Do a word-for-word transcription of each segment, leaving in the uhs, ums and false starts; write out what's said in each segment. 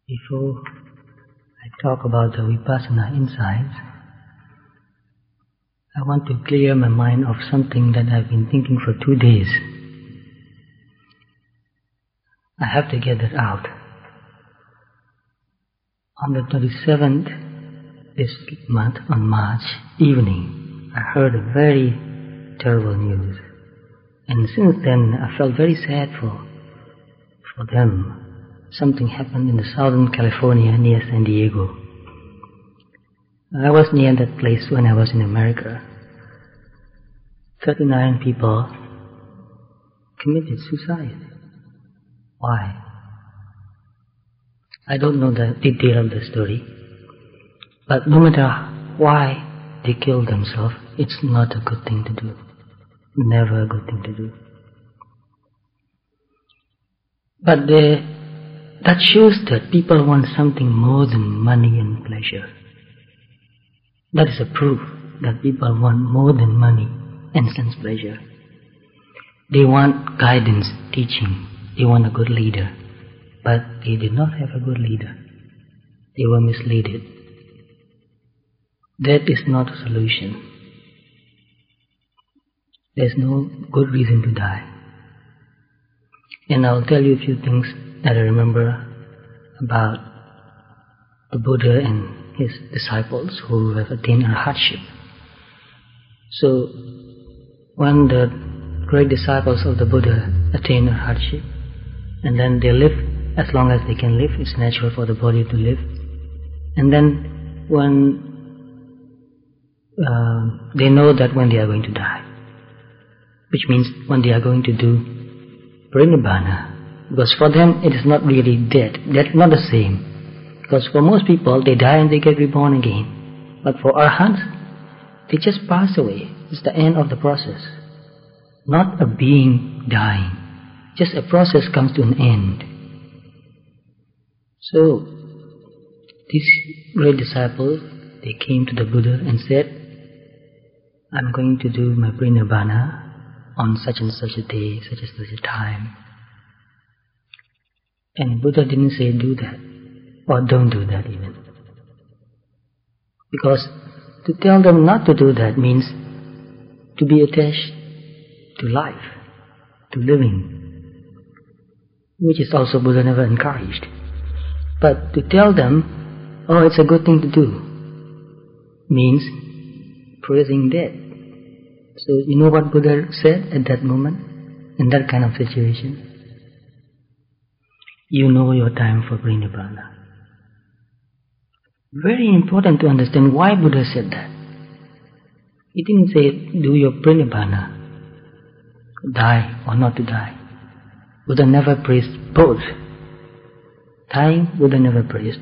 Before I talk about the Vipassana insights, I want to clear my mind of something that I've been thinking for two days. I have to get that out. On the twenty-seventh this month, on March evening, I heard a very terrible news. And since then, I felt very sad for, for them. Something happened in the Southern California near San Diego. I was near that place when I was in America. thirty-nine people committed suicide. Why? I don't know the detail of the story, but no matter why they killed themselves, it's not a good thing to do. Never a good thing to do. But the, that shows that people want something more than money and pleasure. That is a proof that people want more than money and sense pleasure. They want guidance, teaching. They want a good leader. But they did not have a good leader. They were misled. That is not a solution. There's no good reason to die. And I'll tell you a few things that I remember about the Buddha and his disciples who have attained a hardship. So, when the great disciples of the Buddha attain a hardship, and then they live as long as they can live, it's natural for the body to live. And then when uh, they know that when they are going to die, which means when they are going to do parinibbana, because for them it is not really dead. That's not the same. Because for most people, they die and they get reborn again. But for arhants, they just pass away. It's the end of the process. Not a being dying. Just a process comes to an end. So, these great disciples, they came to the Buddha and said, I'm going to do my parinibbana on such and such a day, such and such a time. And Buddha didn't say do that, or don't do that even. Because to tell them not to do that means to be attached to life, to living, which is also Buddha never encouraged. But to tell them, oh, it's a good thing to do, means praising death. So you know what Buddha said at that moment, in that kind of situation? You know your time for parinibbana. Very important to understand why Buddha said that. He didn't say, do your parinibbana, die or not to die. Buddha never praised both. Dying, Buddha never praised.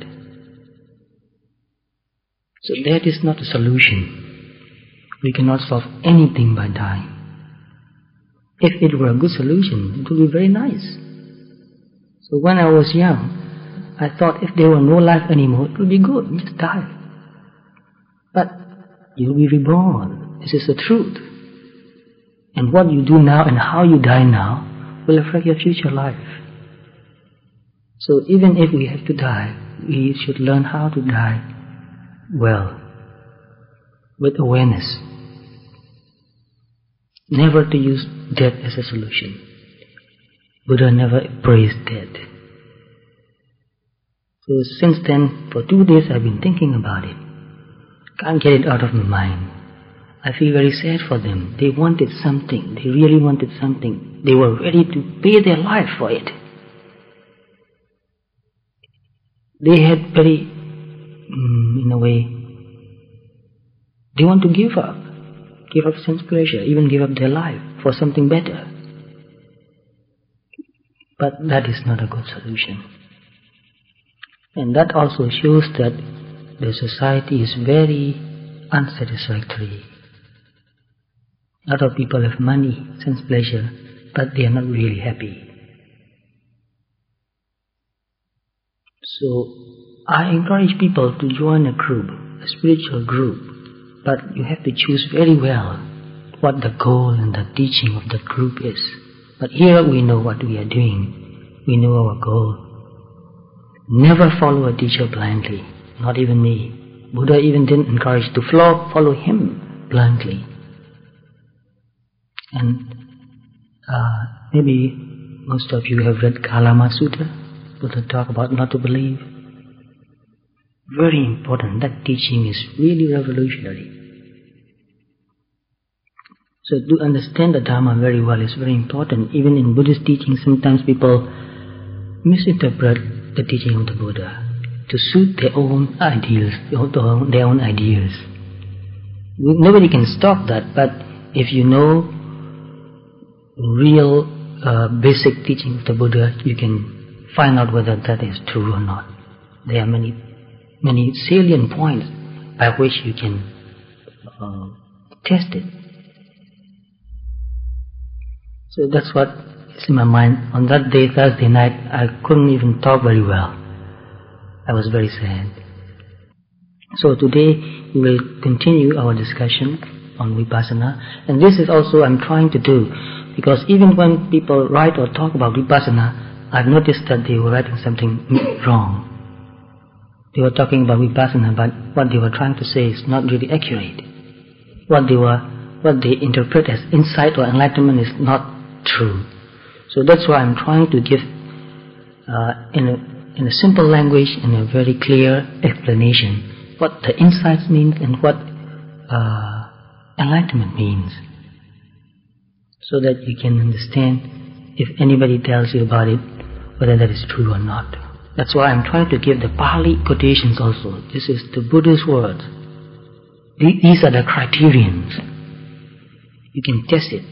So that is not a solution. We cannot solve anything by dying. If it were a good solution, it would be very nice. So when I was young, I thought if there were no life anymore, it would be good, just die. But you'll be reborn. This is the truth. And what you do now and how you die now will affect your future life. So even if we have to die, we should learn how to die well, with awareness. Never to use death as a solution. Buddha never praised death. So since then, for two days I've been thinking about it. Can't get it out of my mind. I feel very sad for them. They wanted something. They really wanted something. They were ready to pay their life for it. They had very, mm, in a way, they want to give up. Give up sense pleasure, even give up their life for something better. But that is not a good solution. And that also shows that the society is very unsatisfactory. A lot of people have money, sense pleasure, but they are not really happy. So, I encourage people to join a group, a spiritual group, but you have to choose very well what the goal and the teaching of that group is. But here we know what we are doing. We know our goal. Never follow a teacher blindly, not even me. Buddha even didn't encourage to follow, follow him blindly. And uh, maybe most of you have read Kalama Sutta. Buddha talk about not to believe. Very important. That teaching is really revolutionary. So to understand the Dharma very well is very important. Even in Buddhist teaching, sometimes people misinterpret the teaching of the Buddha to suit their own ideals, their own ideas. Nobody can stop that, but if you know real uh, basic teaching of the Buddha, you can find out whether that is true or not. There are many, many salient points by which you can uh, test it. So that's what is in my mind. On that day, Thursday night, I couldn't even talk very well. I was very sad. So today we will continue our discussion on Vipassana, and this is also I'm trying to do, because even when people write or talk about Vipassana, I've noticed that they were writing something wrong. They were talking about Vipassana, but what they were trying to say is not really accurate. What they were, what they interpret as insight or enlightenment is not true. So that's why I'm trying to give uh, in a in a simple language, in a very clear explanation, what the insights means and what uh, enlightenment means, so that you can understand if anybody tells you about it, whether that is true or not. That's why I'm trying to give the Pali quotations also. This is the Buddha's words. These are the criterions. You can test it.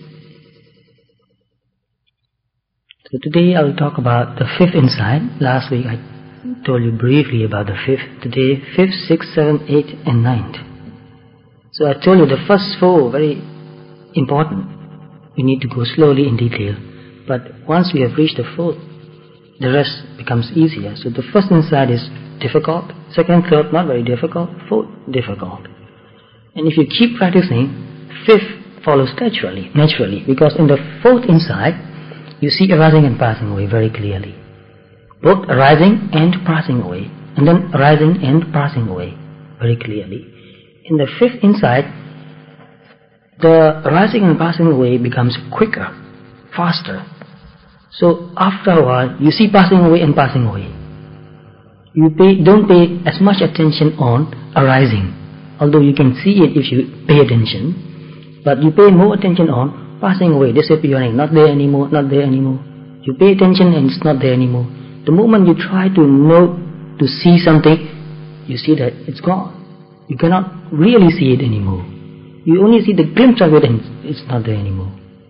So today I will talk about the fifth insight. Last week I told you briefly about the fifth. Today, fifth, sixth, seventh, eighth and ninth. So I told you the first four, very important. We need to go slowly in detail. But once we have reached the fourth, the rest becomes easier. So the first insight is difficult. Second, third, not very difficult. Fourth, difficult. And if you keep practicing, fifth follows naturally, naturally. Because in the fourth insight, you see arising and passing away very clearly. Both arising and passing away. And then arising and passing away very clearly. In the fifth insight, the arising and passing away becomes quicker, faster. So after a while, you see passing away and passing away. You pay, don't pay as much attention on arising, although you can see it if you pay attention. But you pay more attention on passing away, disappearing, not there anymore, not there anymore. You pay attention and it's not there anymore. The moment you try to know, to see something, you see that it's gone. You cannot really see it anymore. You only see the glimpse of it and it's not there anymore.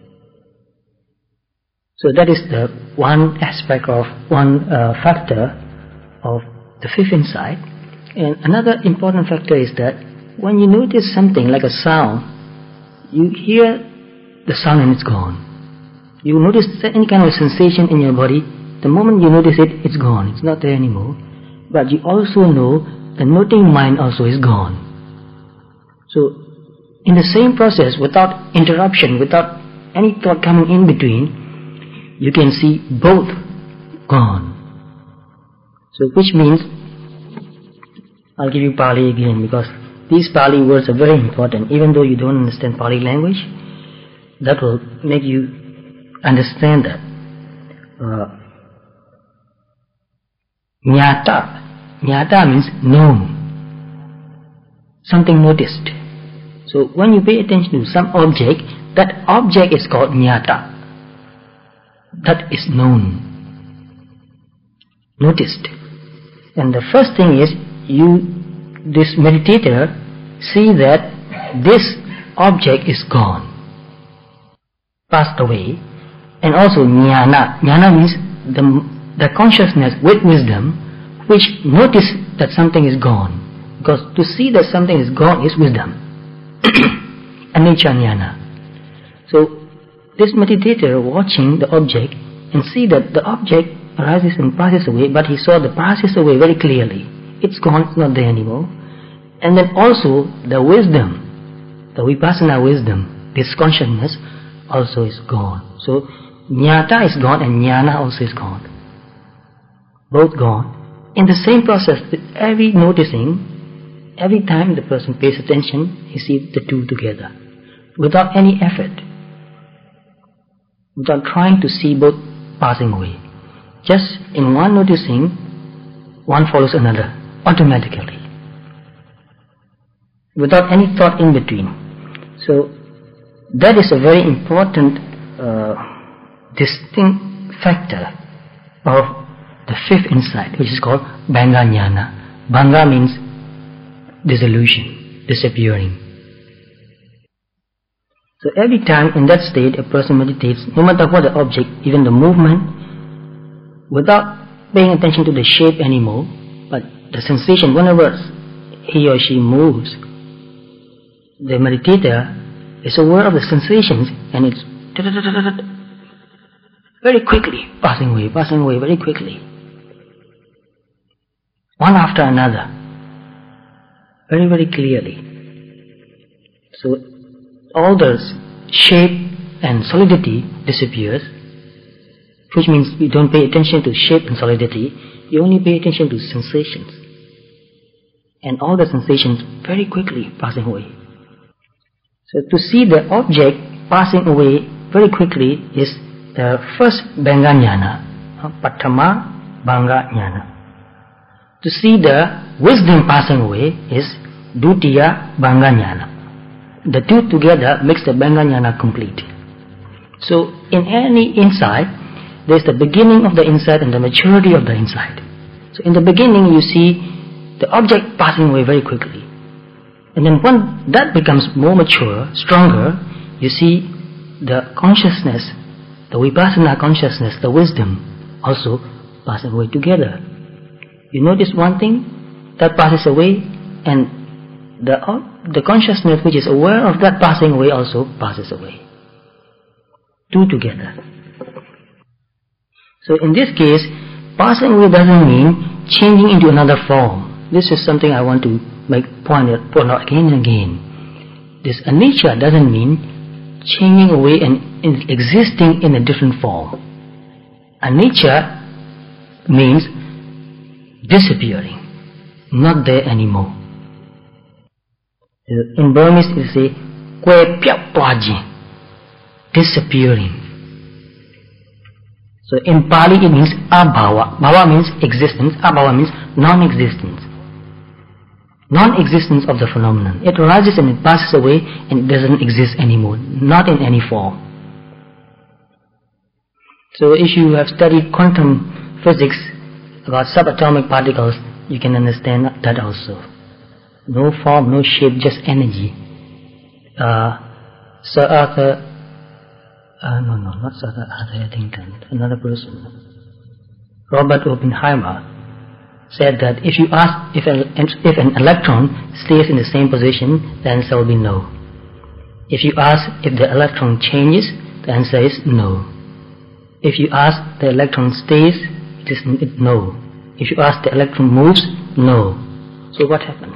So that is the one aspect of, one uh, factor of the fifth insight. And another important factor is that when you notice something like a sound, you hear the sound and it's gone. You notice any kind of sensation in your body, the moment you notice it, it's gone. It's not there anymore. But you also know the noting mind also is gone. So in the same process, without interruption, without any thought coming in between, you can see both gone. So which means, I'll give you Pali again, because these Pali words are very important. Even though you don't understand Pali language, that will make you understand that. Uh, Nyata. Nyata means known. Something noticed. So when you pay attention to some object, that object is called Nyata. That is known. Noticed. And the first thing is, you, this meditator, see that this object is gone, passed away. And also jnana. Jnana means the, the consciousness with wisdom which notice that something is gone. Because to see that something is gone is wisdom. Anicca jnana. So this meditator watching the object and see that the object arises and passes away, but he saw the passes away very clearly. It's gone, it's not there anymore. And then also the wisdom, the vipassana wisdom, this consciousness also is gone. So jnata is gone and jnana also is gone. Both gone. in the same process, with every noticing, every time the person pays attention, he sees the two together, without any effort, without trying to see both passing away. Just in one noticing, one follows another, automatically, without any thought in between. So, that is a very important uh, distinct factor of the fifth insight, which is called Bhanga Jnana. Bhanga means dissolution, disappearing. So every time in that state a person meditates, no matter what the object, even the movement, without paying attention to the shape anymore, but the sensation, whenever he or she moves, the meditator is aware of the sensations, and it's very quickly passing away, passing away very quickly, one after another, very very clearly. So all the shape and solidity disappears, which means you don't pay attention to shape and solidity, you only pay attention to sensations, and all the sensations very quickly passing away. So to see the object passing away very quickly is the first Bhanga Jnana, Patthama Bhanga Jnana. To see the wisdom passing away is Dutiya Bhanga Jnana. The two together makes the Bhanga Jnana complete. So in any insight, there is the beginning of the insight and the maturity of the insight. So in the beginning you see the object passing away very quickly. And then when that becomes more mature, stronger, you see the consciousness, the vipassana consciousness, the wisdom also passing away together. You notice one thing, that passes away, and the, the consciousness which is aware of that passing away also passes away. Two together. So in this case, passing away doesn't mean changing into another form. This is something I want to make point out, point out again and again. This anicca doesn't mean changing away and in existing in a different form. Anicca means disappearing, not there anymore. In Burmese it is say kwe pyat twa jin, disappearing. So in Pali it means abhava. Bhava means existence, abhava means non-existence. Non-existence of the phenomenon. It arises and it passes away and it doesn't exist anymore, not in any form. So if you have studied quantum physics about subatomic particles, you can understand that also. No form, no shape, just energy. Uh, Sir Arthur, uh, no, no, not Sir Arthur Eddington, another person, Robert Oppenheimer, said that if you ask if an, if an electron stays in the same position, the answer will be no. If you ask if the electron changes, the answer is no. If you ask the electron stays, it is no. If you ask the electron moves, no. So what happens?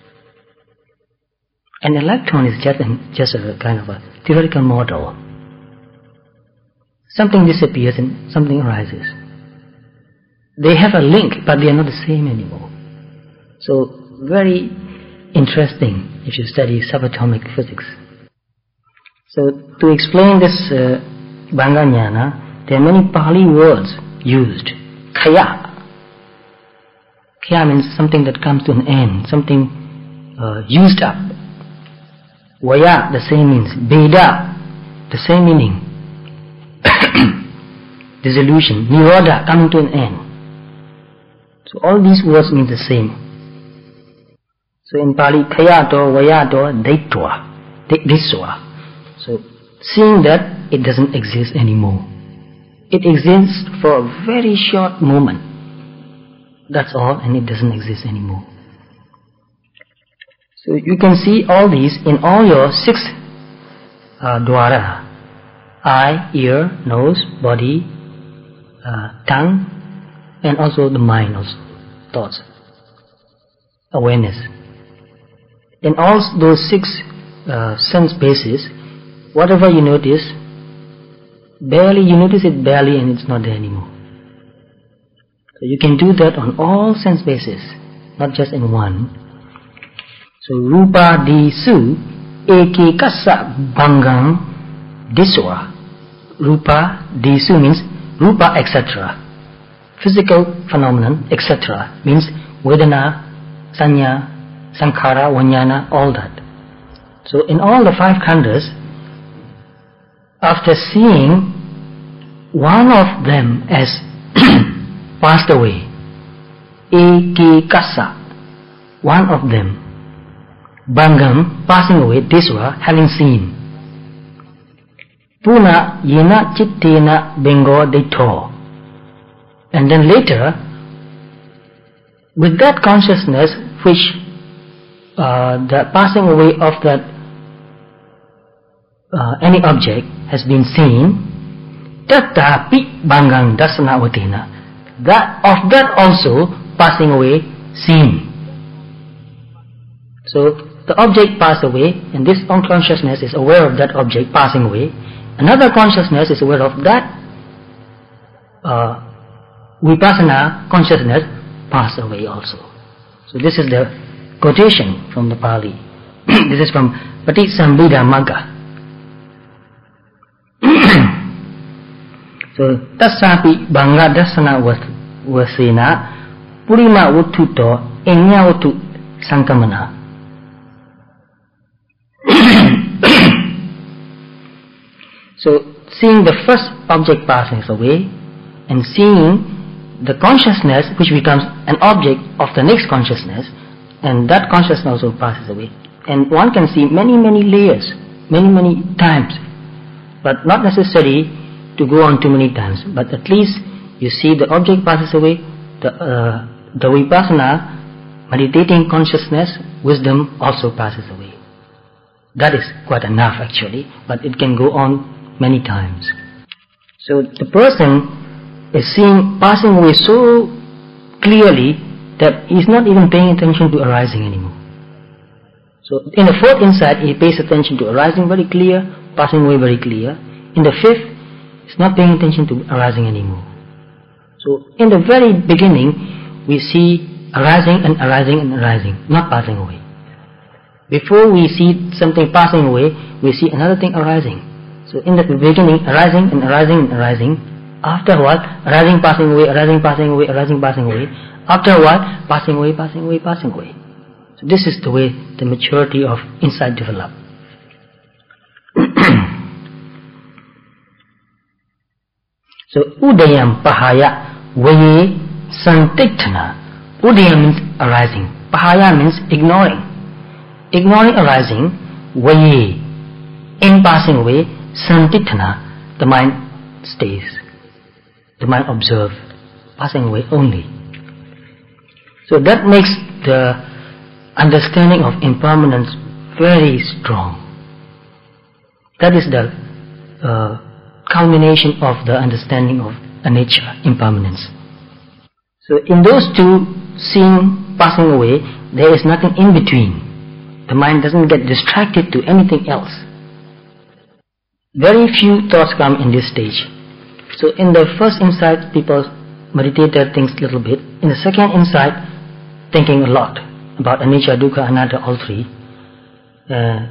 An electron is just, an, just a kind of a theoretical model. Something disappears and something arises. They have a link, but they are not the same anymore. So, very interesting if you study subatomic physics. So, to explain this uh, Bhanga Jnana, there are many Pali words used. Khaya. Khaya means something that comes to an end, something uh, used up. Vaya, the same means. Veda, the same meaning. Dissolution. Nirodha, coming to an end. So all these words mean the same. So in Pali, khayato, vayato, daitva, diswa. So seeing that it doesn't exist anymore. It exists for a very short moment. That's all, and it doesn't exist anymore. So you can see all these in all your six uh, dwara. Eye, ear, nose, body, uh, tongue, and also the mind also, thoughts, awareness. In all those six uh, sense bases, whatever you notice, barely, you notice it barely and it's not there anymore. So you can do that on all sense bases, not just in one. So rupa disu eke kassa bhangang diswa. Rupa disu means rupa, et cetera. Physical phenomenon, et cetera means vedana, sanya, sankhara, vijnana, all that. So in all the five khandhas, after seeing one of them as passed away, eke kassa, one of them, bhangam, passing away, diswa, having seen, puna yena chittena bengo deto, and then later, with that consciousness which uh, the passing away of that uh, any object has been seen, tatapi bhangang dasana vatena, that of that also passing away seen. So the object passed away, and this unconsciousness is aware of that object passing away. Another consciousness is aware of that uh, vipassana consciousness pass away also. So this is the quotation from the Pali. This is from Patisambhida Magga. So tassapi bhanga dasana vasena purima uttuto enya uttu sankamana. So seeing the first object passing away and seeing the consciousness which becomes an object of the next consciousness, and that consciousness also passes away. And one can see many many layers, many many times, but not necessary to go on too many times, but at least you see the object passes away, the, uh, the vipassana, meditating consciousness, wisdom also passes away. That is quite enough actually, but it can go on many times. So the person is seeing passing away so clearly that he is not even paying attention to arising anymore. So in the fourth insight he pays attention to arising very clear, passing away very clear. In the fifth, he's not paying attention to arising anymore. So in the very beginning we see arising and arising and arising, not passing away. Before we see something passing away, we see another thing arising. So in the beginning, arising and arising and arising. After a while, arising, passing away, arising, passing away, arising, passing away. After a while, passing away, passing away, passing away. So this is the way the maturity of insight develops. So udayam pahaya vaye santiktana. Udayam means arising. Pahaya means ignoring. Ignoring arising, vaye, in passing away, santiktana, the mind stays. The mind observes, passing away only. So that makes the understanding of impermanence very strong. That is the uh, culmination of the understanding of anicca, impermanence. So in those two, seeing, passing away, there is nothing in between. The mind doesn't get distracted to anything else. Very few thoughts come in this stage. So in the first insight, people meditate their things a little bit. In the second insight, thinking a lot about anicca, dukkha, anatta, all three. Uh,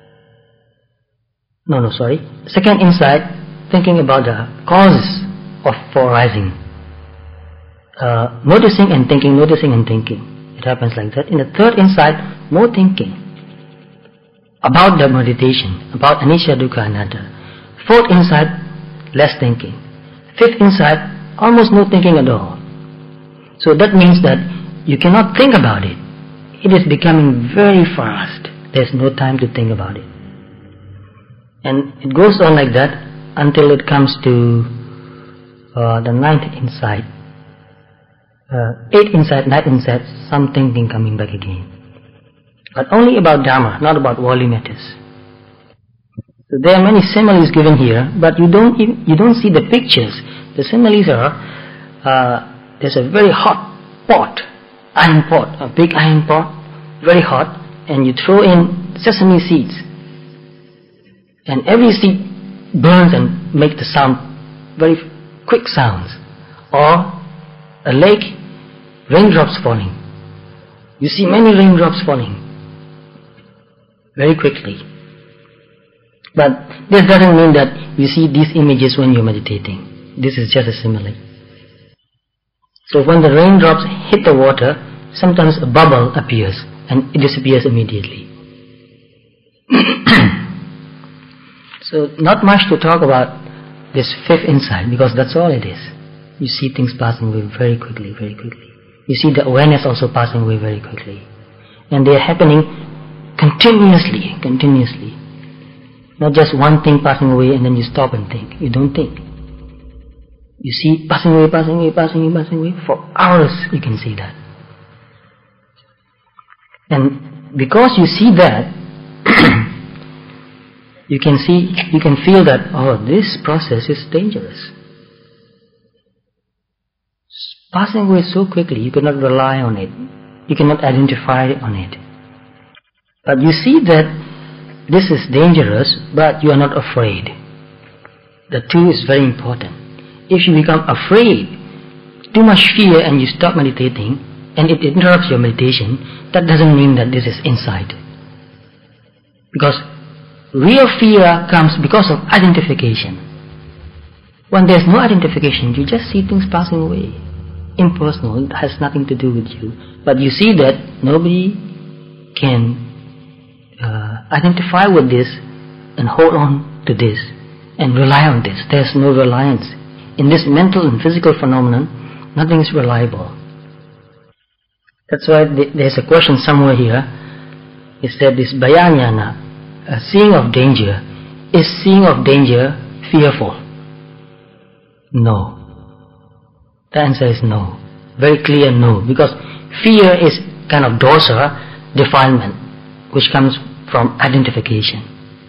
no, no, sorry. Second insight, thinking about the causes of for arising. Uh, noticing and thinking, noticing and thinking. It happens like that. In the third insight, more thinking about the meditation, about anicca, dukkha, anatta. Fourth insight, less thinking. Fifth insight, almost no thinking at all. So that means that you cannot think about it. It is becoming very fast. There's no time to think about it. And it goes on like that until it comes to uh, the ninth insight. Uh, eighth insight, ninth insight, some thinking coming back again. But only about Dharma, not about worldly matters. So there are many similes given here, but you don't even, you don't see the pictures. The similes are, uh, there's a very hot pot, iron pot, a big iron pot, very hot, and you throw in sesame seeds. And every seed burns and makes the sound, very quick sounds. Or a lake, raindrops falling. You see many raindrops falling very quickly. But this doesn't mean that you see these images when you're meditating. This is just a simile. So when the raindrops hit the water, sometimes a bubble appears and it disappears immediately. So not much to talk about this fifth insight, because that's all it is. You see things passing away very quickly, very quickly. You see the awareness also passing away very quickly. And they are happening continuously, continuously. Not just one thing passing away and then you stop and think. You don't think. You see passing away, passing away, passing away, passing away. For hours you can see that. And because you see that, you can see, you can feel that, oh, this process is dangerous. Passing away so quickly, you cannot rely on it. You cannot identify on it. But you see that this is dangerous, but you are not afraid. The two is very important. If you become afraid, too much fear, and you stop meditating, and it interrupts your meditation, that doesn't mean that this is insight. Because real fear comes because of identification. When there's no identification, you just see things passing away. Impersonal, it has nothing to do with you. But you see that nobody can uh, identify with this and hold on to this and rely on this. There's no reliance. In this mental and physical phenomenon, nothing is reliable. That's why th there's a question somewhere here. It said this Bhayanyana, a seeing of danger, is seeing of danger fearful? No. The answer is no. Very clear no. Because fear is kind of dosa, defilement, which comes from identification.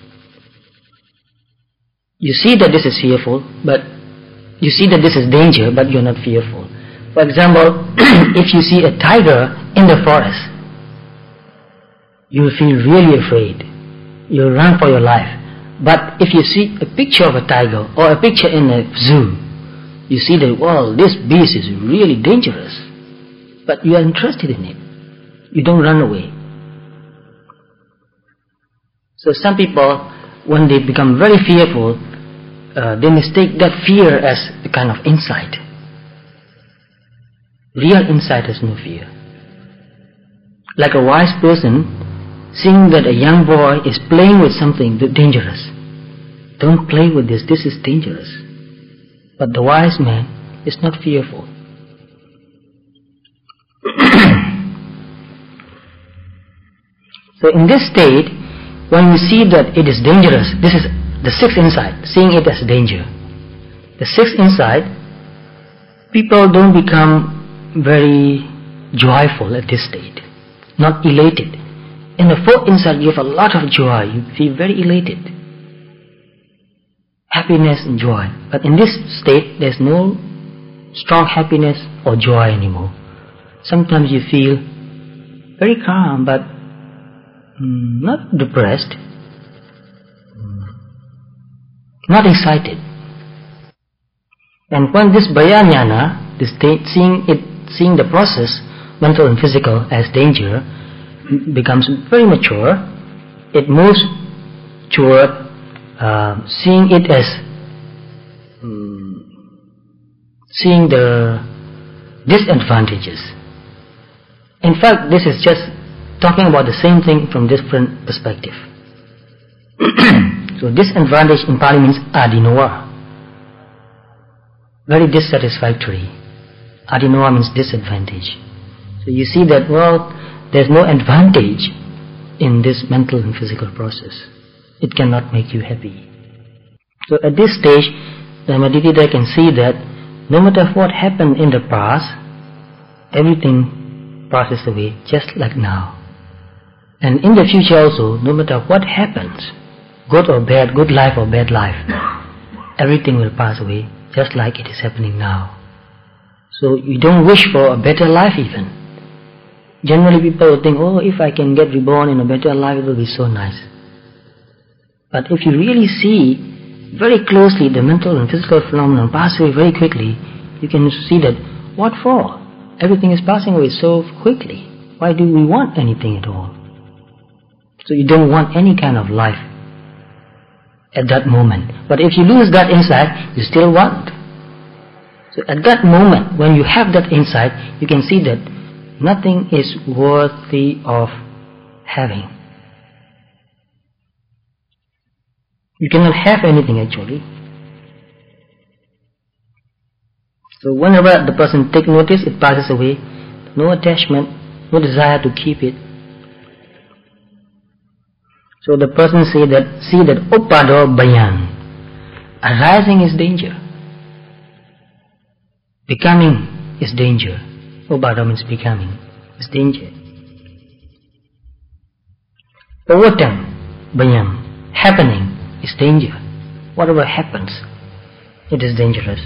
You see that this is fearful, but you see that this is danger, but you're not fearful. For example, if you see a tiger in the forest, you will feel really afraid. You'll run for your life. But if you see a picture of a tiger or a picture in a zoo, you see that, well, this beast is really dangerous. But you are interested in it. You don't run away. So some people, when they become very fearful, uh, they mistake that fear as a kind of insight. Real insight has no fear. Like a wise person, seeing that a young boy is playing with something dangerous. Don't play with this, this is dangerous. But the wise man is not fearful. So in this state, when you see that it is dangerous, this is the sixth insight, seeing it as danger. The sixth insight, people don't become very joyful at this state, not elated. In the fourth insight, you have a lot of joy. You feel very elated. Happiness and joy. But in this state, there's no strong happiness or joy anymore. Sometimes you feel very calm, but mm, not depressed, not excited. And when this Bhayanyana, this state, seeing it, seeing the process, mental and physical, as danger, becomes very mature, it moves toward uh, seeing it as um, seeing the disadvantages. In fact, this is just talking about the same thing from different perspective. So disadvantage in Pali means adinoa, very dissatisfactory. Adinoa means disadvantage. So you see that, well, there's no advantage in this mental and physical process. It cannot make you happy. So at this stage, the meditator can see that no matter what happened in the past, everything passes away just like now. And in the future also, no matter what happens, good or bad, good life or bad life, everything will pass away just like it is happening now. So you don't wish for a better life even. Generally people will think, oh, if I can get reborn in a better life, it will be so nice. But if you really see very closely the mental and physical phenomenon pass away very quickly, you can see that, what for? Everything is passing away so quickly. Why do we want anything at all? So you don't want any kind of life at that moment. But if you lose that insight, you still want. So at that moment, when you have that insight, you can see that nothing is worthy of having. You cannot have anything actually. So whenever the person takes notice, it passes away. No attachment, no desire to keep it. So the person say that, see that Uppado Bayan, arising is danger. Becoming is danger. Uppado means becoming, is danger. Pavatam Bayan, happening is danger. Whatever happens, it is dangerous.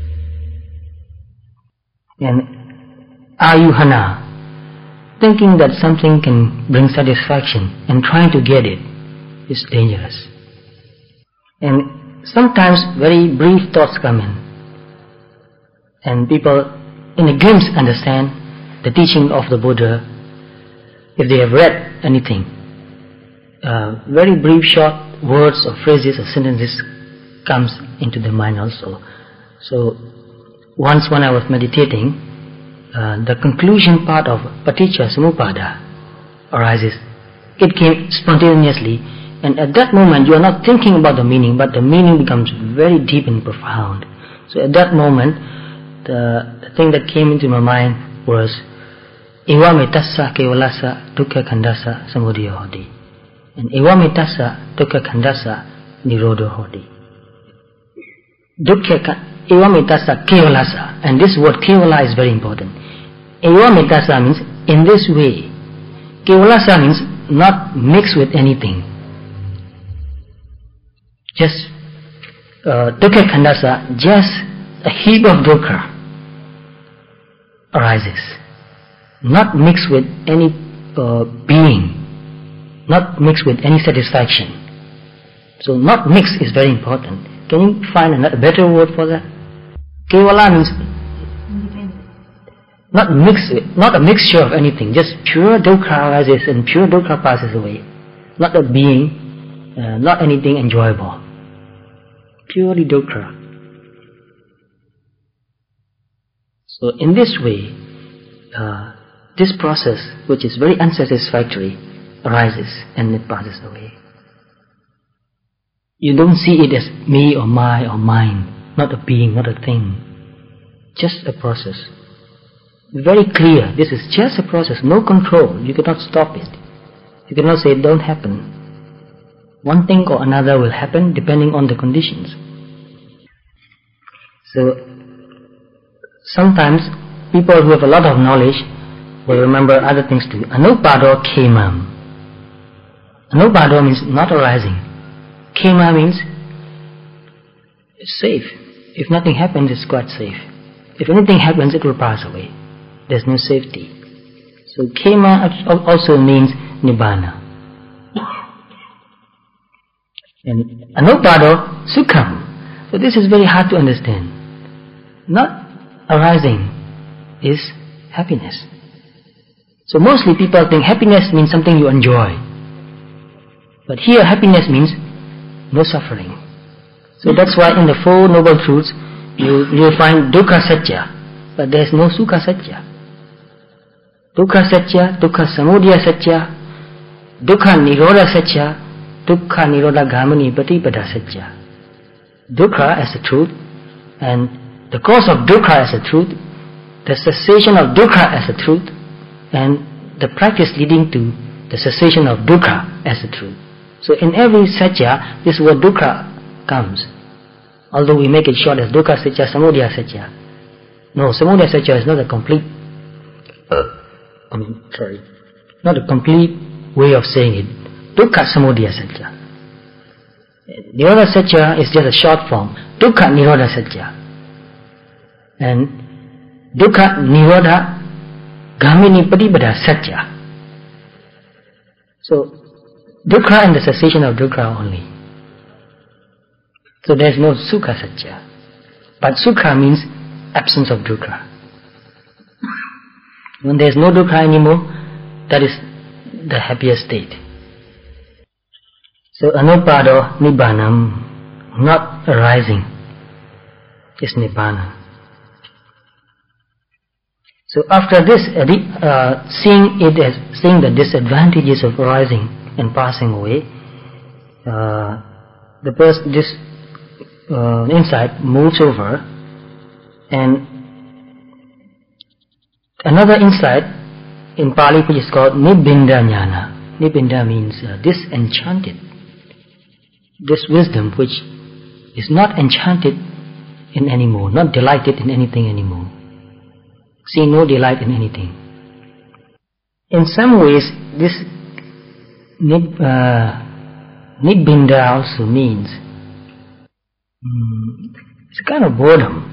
And Ayuhana, thinking that something can bring satisfaction and trying to get it is dangerous. And sometimes very brief thoughts come in, and people in a glimpse understand the teaching of the Buddha if they have read anything. Uh, very brief short words or phrases or sentences comes into the mind also. So once when I was meditating, uh, the conclusion part of Paticca Samuppada arises. It came spontaneously, and at that moment you are not thinking about the meaning, but the meaning becomes very deep and profound. So at that moment, the, the thing that came into my mind was Evametassa kevalasa dukkha khandasa samudaya hoti, and Evametassa dukkha khandasa nirodha hoti. Dukkha Evametassa kevalasa, and this word kevala is very important. Evametassa means in this way. Kevalasa means not mixed with anything. Just uh, dukkha khandasa, just a heap of dukkha arises, not mixed with any uh, being, not mixed with any satisfaction. So not mixed is very important. Can you find a better word for that? Kevala means not mixed, not a mixture of anything, just pure dukkha arises and pure dukkha passes away. Not a being, uh, not anything enjoyable. Purely dukkha. So in this way, uh, this process, which is very unsatisfactory, arises and it passes away. You don't see it as me or my or mine, not a being, not a thing. Just a process. Very clear, this is just a process, no control, you cannot stop it. You cannot say it don't happen. One thing or another will happen depending on the conditions. So, sometimes people who have a lot of knowledge will remember other things too. Anupado khemam. Anupado means not arising. Khema means it's safe. If nothing happens, it's quite safe. If anything happens, it will pass away. There's no safety. So khema also means nibbana. And anupado sukham. So this is very hard to understand. Not arising is happiness. So mostly people think happiness means something you enjoy. But here happiness means no suffering. So that's why in the Four Noble Truths you will find dukkha satya, but there is no sukha satya. Dukkha satya, dukkha samudaya satya, dukkha nirodha satya, dukkha nirodha gamani patipada satya. Dukkha as the truth, and the cause of dukkha as the truth, the cessation of dukkha as the truth, and the practice leading to the cessation of dukkha as the truth. So in every satya, this word dukkha comes. Although we make it short as dukkha satya, samudaya satya. No, samudaya satya is not a complete, uh, I mean, sorry, not a complete way of saying it. Dukkha samudaya satya. Nirodha satya is just a short form. Dukkha nirodha satya. And dukkha nirodha gamini patipada satya. So, dukkha and the cessation of dukkha only. So there is no sukha satya. But sukha means absence of dukkha. When there is no dukkha anymore, that is the happiest state. So anupado nibbanam, not arising, is nibbana. So after this, uh, seeing it as seeing the disadvantages of arising and passing away, uh, the person, this uh, insight moves over, and another insight in Pali which is called Nibbinda Jnana. Nibbinda means uh, disenchanted. This wisdom which is not enchanted in anymore, not delighted in anything anymore. See no delight in anything. In some ways, this nib, uh, Nibbinda also means um, it's a kind of boredom,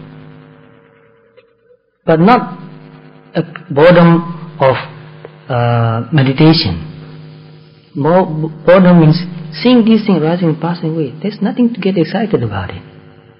but not a boredom of uh, meditation. More boredom means seeing these things rising and passing away. There's nothing to get excited about it.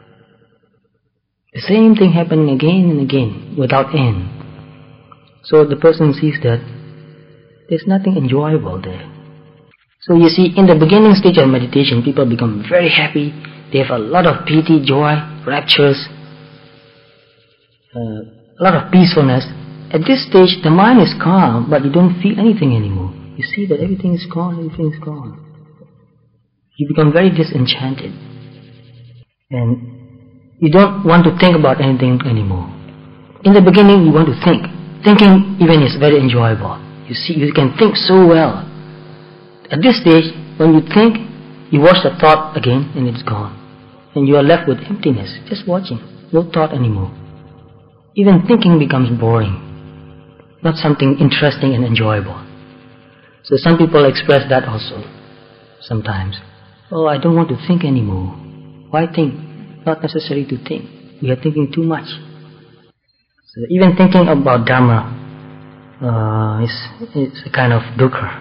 The same thing happening again and again without end. So the person sees that there's nothing enjoyable there. So you see, in the beginning stage of meditation, people become very happy. They have a lot of piti, joy, raptures, uh, a lot of peacefulness. At this stage, the mind is calm, but you don't feel anything anymore. You see that everything is gone, everything is gone. You become very disenchanted. And you don't want to think about anything anymore. In the beginning, you want to think. Thinking even is very enjoyable. You see, you can think so well. At this stage, when you think, you watch the thought again and it's gone. And you are left with emptiness, just watching, no thought anymore. Even thinking becomes boring, not something interesting and enjoyable. So some people express that also, sometimes. Oh, I don't want to think anymore. Why think? Not necessary to think. We are thinking too much. So even thinking about Dhamma uh, is, is a kind of dukkha.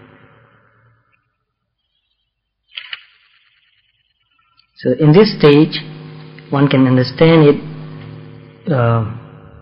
So in this stage, one can understand it uh,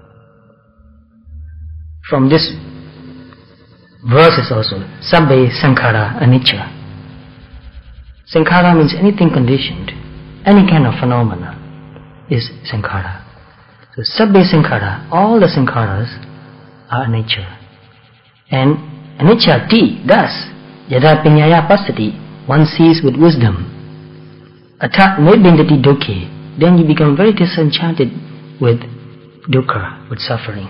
from this verses also. Sabbe sankhara anicca. Sankhara means anything conditioned. Any kind of phenomena is sankhara. So sabbe sankhara, all the sankharas are anicca. And anicca ti, thus, yada piññaya passati, one sees with wisdom. Athat nibbindati dukkhe, then you become very disenchanted with dukkha, with suffering.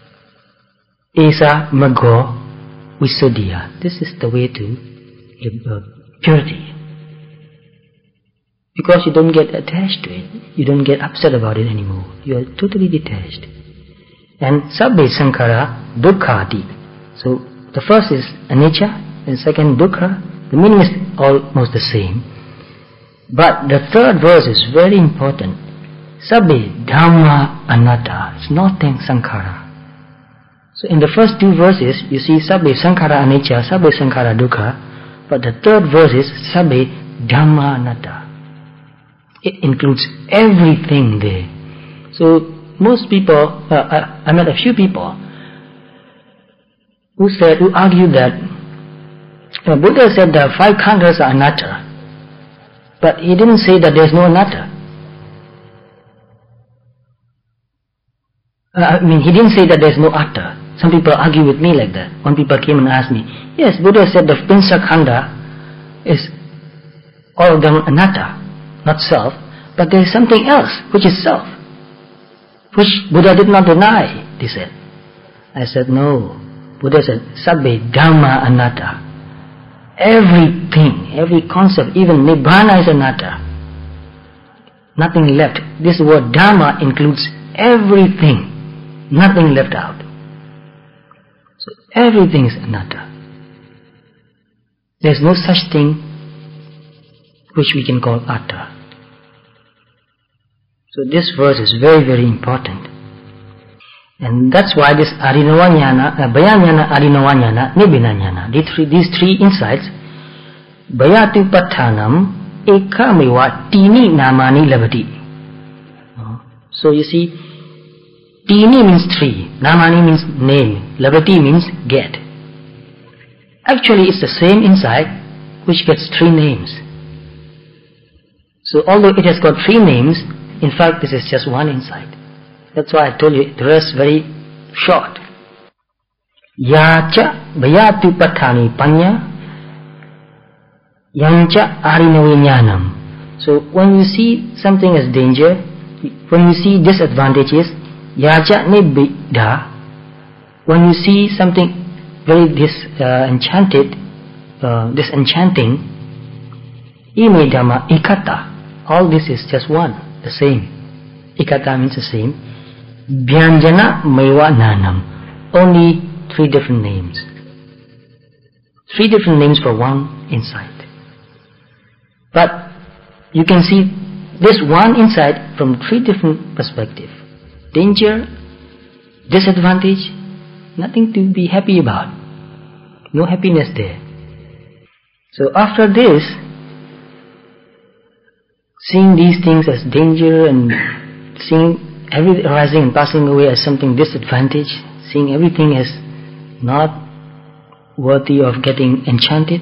Esa maggo visuddhiya, this is the way to uh, purity. Because you don't get attached to it, you don't get upset about it anymore. You are totally detached. And sabbe sankhara dukkhati. So the first is anicca, and second dukkha. The meaning is almost the same. But the third verse is very important. Sabbe dhamma anatta. It's nothing sankhara. So in the first two verses, you see sabbe sankhara anicca, sabbe sankhara dukkha. But the third verse is sabbe dhamma anatta. It includes everything there. So most people, uh, I, I met a few people who said, who argued that uh, Buddha said the five khandhas are anatta, but he didn't say that there is no anatta. Uh, I mean, he didn't say that there is no atta. Some people argue with me like that. One people came and asked me, yes, Buddha said the pinsa khanda is all of them anatta, not self, but there is something else which is self, which Buddha did not deny, they said. I said, no. Buddha said, sabbe dhamma anatta. Everything, every concept, even nibbana is anatta. Nothing left. This word dhamma includes everything, nothing left out. So everything is anatta. There is no such thing which we can call atta. So this verse is very, very important. And that's why this Arinava Jnana, uh, Bhaya Jnana, Arinava Jnana, Nibbina Jnana, these three, these three insights, Bhayatu Pattanam Ekamewa Tini Namani Labati. So you see, Tini means three, Namani means name, Labati means get. Actually it's the same inside which gets three names. So although it has got three names, in fact this is just one inside. That's why I told you the rest very short. Yacha Bayatu Patani Panya Yancha Arinavinyanam. So when you see something as danger, when you see disadvantages, Yacha Nibida, when you see something very dis, uh, enchanted, uh, disenchanting, Imedama Ikata, all this is just one, the same. Ikata means the same. Bhyanjana Maiva Nanam, only three different names. Three different names for one insight. But you can see this one insight from three different perspectives. Danger, disadvantage, nothing to be happy about. No happiness there. So after this, seeing these things as danger and seeing every arising and passing away as something disadvantage, seeing everything as not worthy of getting enchanted,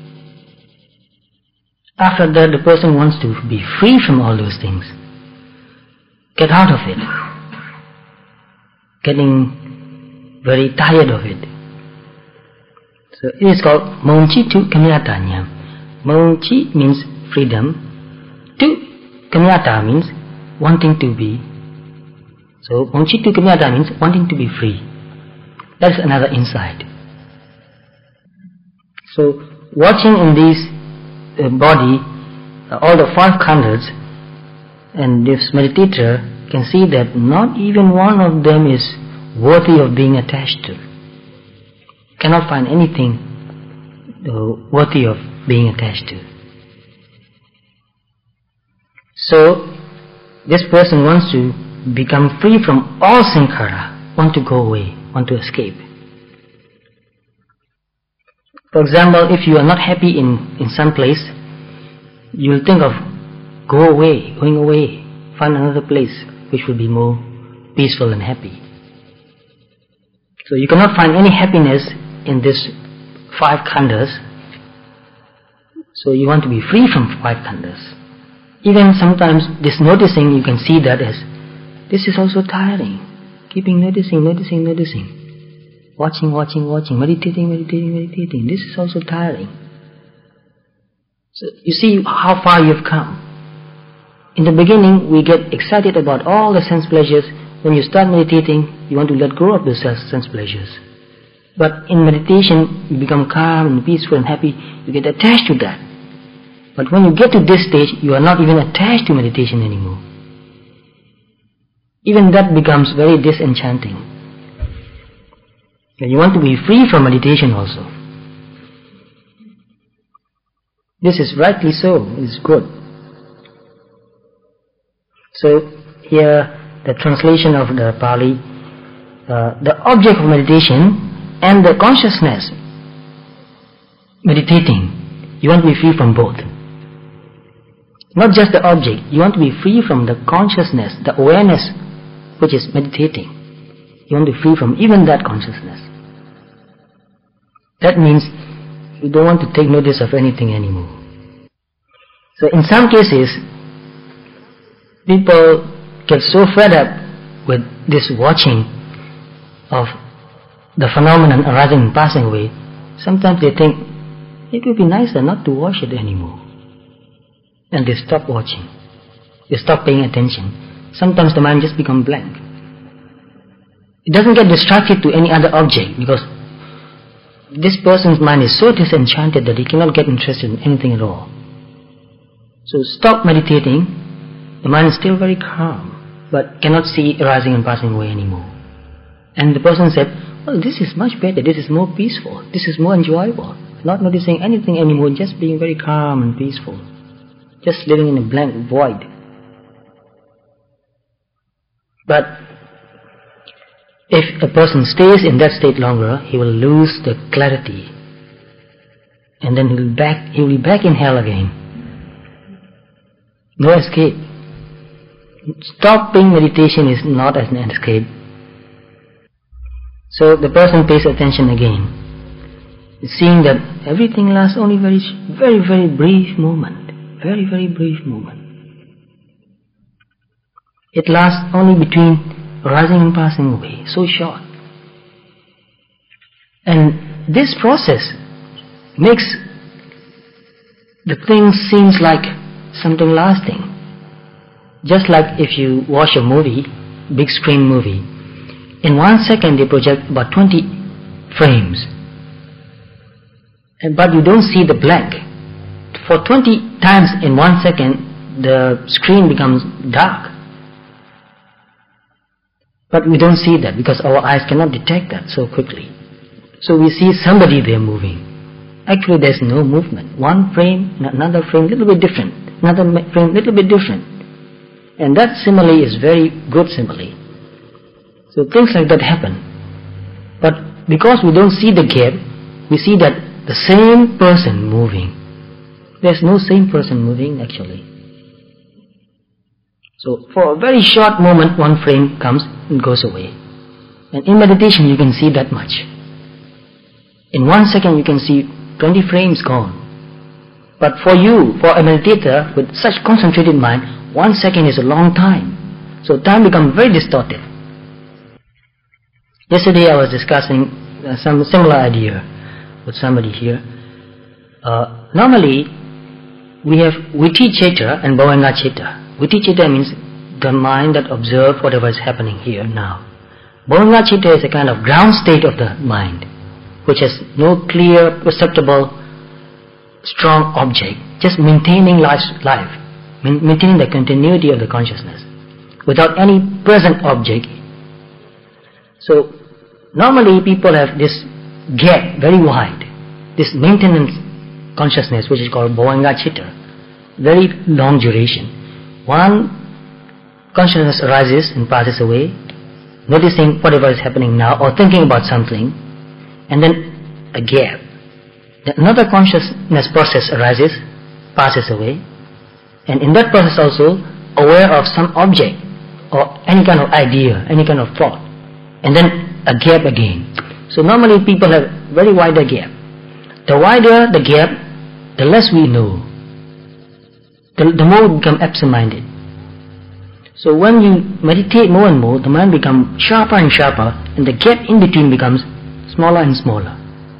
after that the person wants to be free from all those things, get out of it, getting very tired of it. So it is called Monchi tu Kamyatanyam. Monchi means freedom. Tu Kamyata means wanting to be. So Monchi tu Kamyata means wanting to be free. That is another insight. So watching in this uh, body uh, all the five khandhas, and this meditator can see that not even one of them is worthy of being attached to. Cannot find anything uh, worthy of being attached to. So this person wants to become free from all sankhara, want to go away, want to escape. For example, if you are not happy in, in some place, you will think of go away, going away, find another place which will be more peaceful and happy. So you cannot find any happiness in this five khandhas. So you want to be free from five khandhas. Even sometimes this noticing, you can see that as this is also tiring. Keeping noticing, noticing, noticing. Watching, watching, watching, meditating, meditating, meditating. This is also tiring. So you see how far you've come. In the beginning, we get excited about all the sense pleasures. When you start meditating, you want to let go of those sense pleasures. But in meditation, you become calm and peaceful and happy. You get attached to that. But when you get to this stage, you are not even attached to meditation anymore. Even that becomes very disenchanting. You want to be free from meditation also. This is rightly so, it's good. So here the translation of the Pali, uh, the object of meditation and the consciousness meditating, you want to be free from both. Not just the object, you want to be free from the consciousness, the awareness which is meditating. You want to be free from even that consciousness. That means you don't want to take notice of anything anymore. So in some cases, people get so fed up with this watching of the phenomenon arising and passing away, sometimes they think, it would be nicer not to watch it anymore. And they stop watching. They stop paying attention. Sometimes the mind just becomes blank. It doesn't get distracted to any other object because this person's mind is so disenchanted that he cannot get interested in anything at all. So stop meditating, the mind is still very calm, but cannot see arising and passing away anymore. And the person said, well, this is much better, this is more peaceful, this is more enjoyable. Not noticing anything anymore, just being very calm and peaceful. Just living in a blank void. But if a person stays in that state longer, he will lose the clarity. And then he will back he will be back in hell again. No escape. Stopping meditation is not an escape. So the person pays attention again, seeing that everything lasts only very, very, very brief moment, very, very brief moment. It lasts only between rising and passing away, so short. And this process makes the thing seems like something lasting. Just like if you watch a movie, big screen movie, in one second they project about twenty frames. And, but you don't see the blank. For twenty times in one second, the screen becomes dark. But we don't see that because our eyes cannot detect that so quickly. So we see somebody there moving. Actually there's no movement. One frame, another frame, little bit different. Another frame, little bit different. And that simile is very good simile. So things like that happen. But because we don't see the gap, we see that the same person moving. There's no same person moving actually. So for a very short moment, one frame comes and goes away. And in meditation you can see that much. In one second you can see twenty frames gone. But for you, for a meditator with such concentrated mind, one second is a long time. So time becomes very distorted. Yesterday I was discussing uh, some similar idea with somebody here. Uh, normally, we have Viti Citta and Bhavanga Citta. Viti Citta means the mind that observes whatever is happening here now. Bhavanga Citta is a kind of ground state of the mind, which has no clear, perceptible, strong object, just maintaining life, life maintaining the continuity of the consciousness, without any present object. So, normally people have this gap very wide, this maintenance consciousness which is called Bhavanga Citta, very long duration. One consciousness arises and passes away, noticing whatever is happening now or thinking about something, and then a gap. Another consciousness process arises, passes away, and in that process also aware of some object or any kind of idea, any kind of thought, and then a gap again. So normally people have very wider gap. The wider the gap, the less we know, the, the more we become absent-minded. So when you meditate more and more, the mind becomes sharper and sharper, and the gap in between becomes smaller and smaller.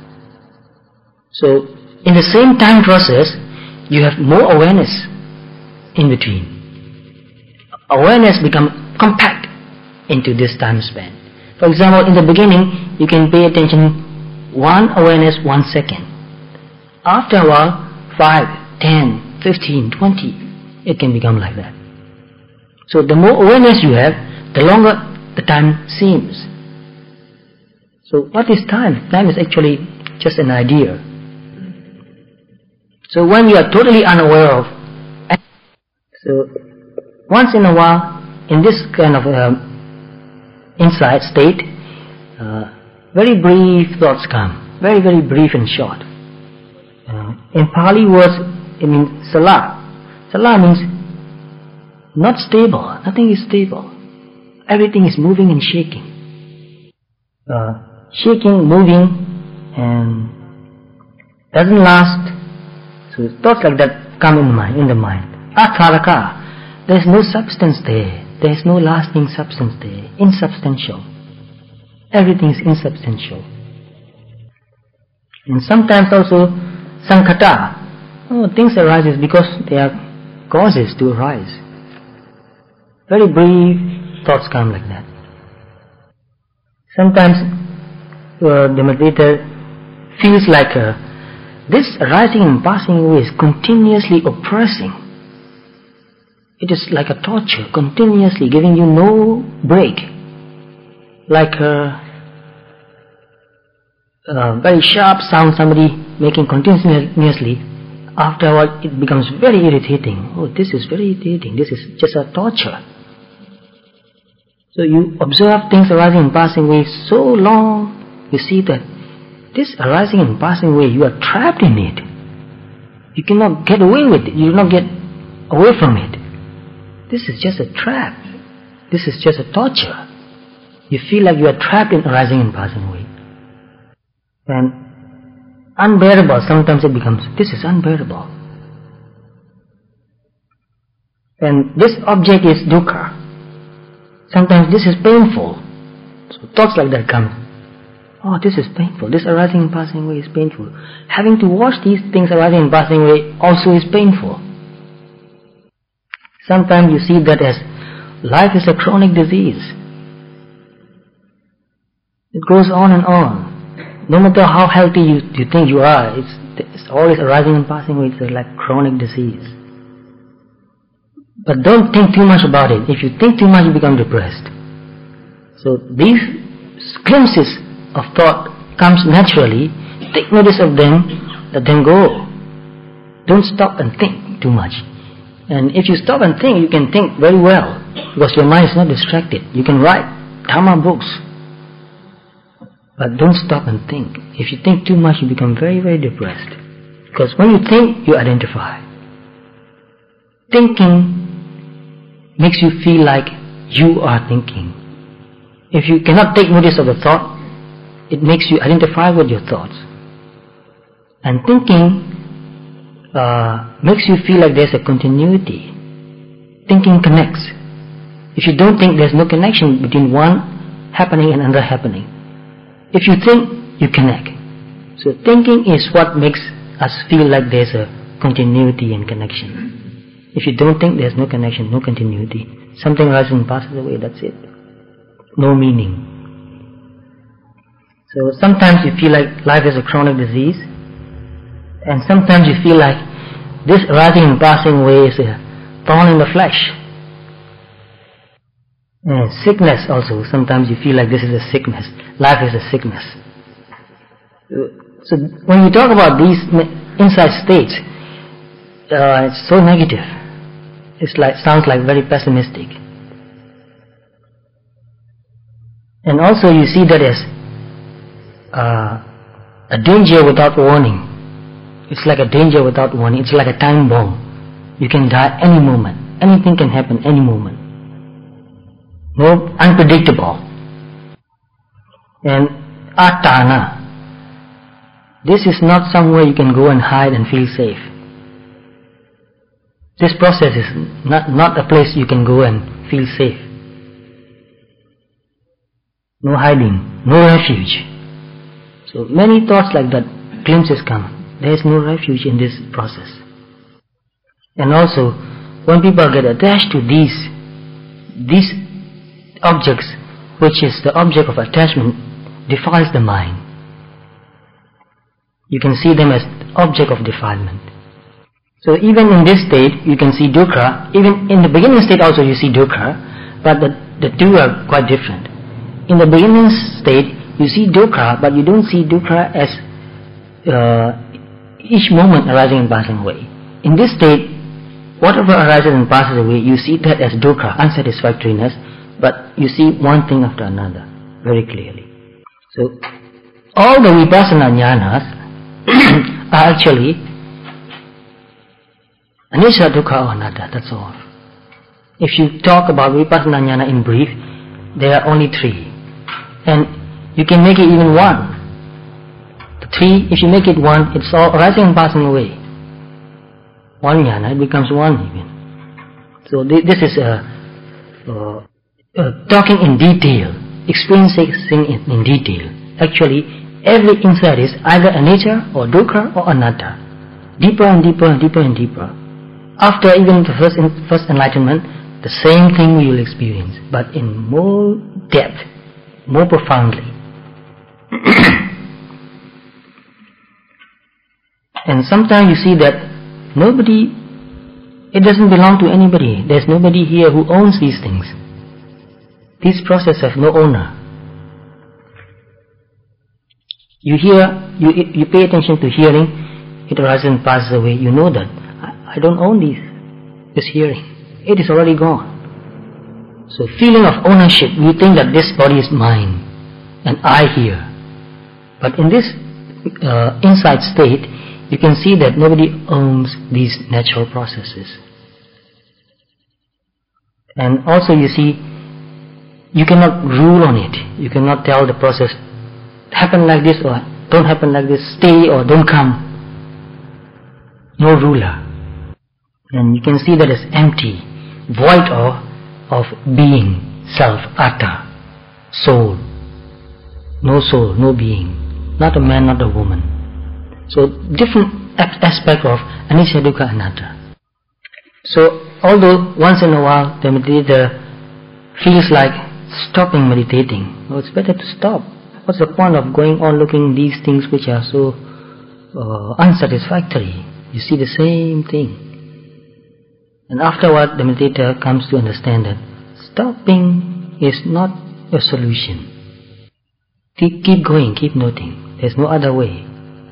So in the same time process, you have more awareness in between. Awareness becomes compact into this time span. For example, in the beginning, you can pay attention one awareness one second. After a while, five, ten, fifteen, twenty, it can become like that. So the more awareness you have, the longer the time seems. So what is time? Time is actually just an idea. So when you are totally unaware of, so once in a while, in this kind of um, insight state, uh, very brief thoughts come, very very brief and short. Uh, in Pali words, it means salah. Salah means not stable. Nothing is stable. Everything is moving and shaking. Uh, shaking, moving, and doesn't last. So thoughts like that come in the mind. In the mind, atharaka. There is no substance there. There is no lasting substance there. Insubstantial. Everything is insubstantial. And sometimes also sankhata. Oh, things arise because they are causes to arise. Very brief thoughts come like that. Sometimes uh, the meditator feels like uh, this arising and passing away is continuously oppressing. It is like a torture, continuously giving you no break. Like a, a very sharp sound somebody making continuously. After a while it becomes very irritating. Oh, this is very irritating. This is just a torture. So you observe things arising and passing away so long, you see that this arising and passing away, you are trapped in it. You cannot get away with it. You cannot get away from it. This is just a trap. This is just a torture. You feel like you are trapped in arising and passing away. And unbearable, sometimes it becomes, this is unbearable. And this object is dukkha. Sometimes this is painful. So thoughts like that come. Oh, this is painful. This arising and passing away is painful. Having to watch these things arising and passing away also is painful. Sometimes you see that as life is a chronic disease. It goes on and on. No matter how healthy you, you think you are, it's, it's always arising and passing away. It's like chronic disease. But don't think too much about it. If you think too much, you become depressed. So these glimpses of thought comes naturally. Take notice of them, let them go. Don't stop and think too much. And if you stop and think, you can think very well, because your mind is not distracted. You can write Dharma books. But don't stop and think. If you think too much, you become very, very depressed. Because when you think, you identify. Thinking makes you feel like you are thinking. If you cannot take notice of a thought, it makes you identify with your thoughts. And thinking uh, makes you feel like there's a continuity. Thinking connects. If you don't think, there's no connection between one happening and another happening. If you think, you connect. So thinking is what makes us feel like there's a continuity and connection. If you don't think, there's no connection, no continuity. Something arises and passes away, that's it. No meaning. So sometimes you feel like life is a chronic disease, and sometimes you feel like this arising and passing away is a thorn in the flesh. And sickness also, sometimes you feel like this is a sickness. Life is a sickness. So when we talk about these inside states, uh, it's so negative. It's like, sounds like very pessimistic. And also you see that as uh, a danger without warning. It's like a danger without warning. It's like a time bomb. You can die any moment. Anything can happen any moment. No, unpredictable. And atana. This is not somewhere you can go and hide and feel safe. This process is not, not a place you can go and feel safe. No hiding, no refuge. So many thoughts like that, glimpses come. There is no refuge in this process. And also, when people get attached to these, these objects, which is the object of attachment, defiles the mind. You can see them as object of defilement. So even in this state, you can see dukkha. Even in the beginning state also you see dukkha, but the, the two are quite different. In the beginning state, you see dukkha, but you don't see dukkha as uh, each moment arising and passing away. In this state, whatever arises and passes away, you see that as dukkha, unsatisfactoriness, but you see one thing after another, very clearly. So, all the vipassana jnanas are actually anicca, dukkha or anatta, that's all. If you talk about vipassana jnana in brief, there are only three. And you can make it even one. The three, if you make it one, it's all arising and passing away. One jnana, it becomes one even. So th this is a, uh, uh, talking in detail, experiencing in, in detail. Actually, every insight is either anicca or dukkha or anatta. Deeper and deeper and deeper and deeper. After even the first, first enlightenment, the same thing we will experience, but in more depth, more profoundly. And sometimes you see that nobody, it doesn't belong to anybody. There's nobody here who owns these things. These processes have no owner. You hear, you, you pay attention to hearing, it arises and passes away. You know that. I, I don't own these, this hearing. It is already gone. So feeling of ownership, you think that this body is mine and I hear. But in this uh, inside state, you can see that nobody owns these natural processes. And also you see, you cannot rule on it. You cannot tell the process, happen like this or don't happen like this, stay or don't come. No ruler. And you can see that it's empty, void of, of being, self, atta, soul. No soul, no being. Not a man, not a woman. So different aspect of anicca, dukkha, anatta. So although once in a while the meditator feels like stopping meditating, well, it's better to stop. What's the point of going on looking these things which are so uh, unsatisfactory? You see the same thing. And afterward the meditator comes to understand that stopping is not a solution. Keep, keep going, keep noting. There's no other way.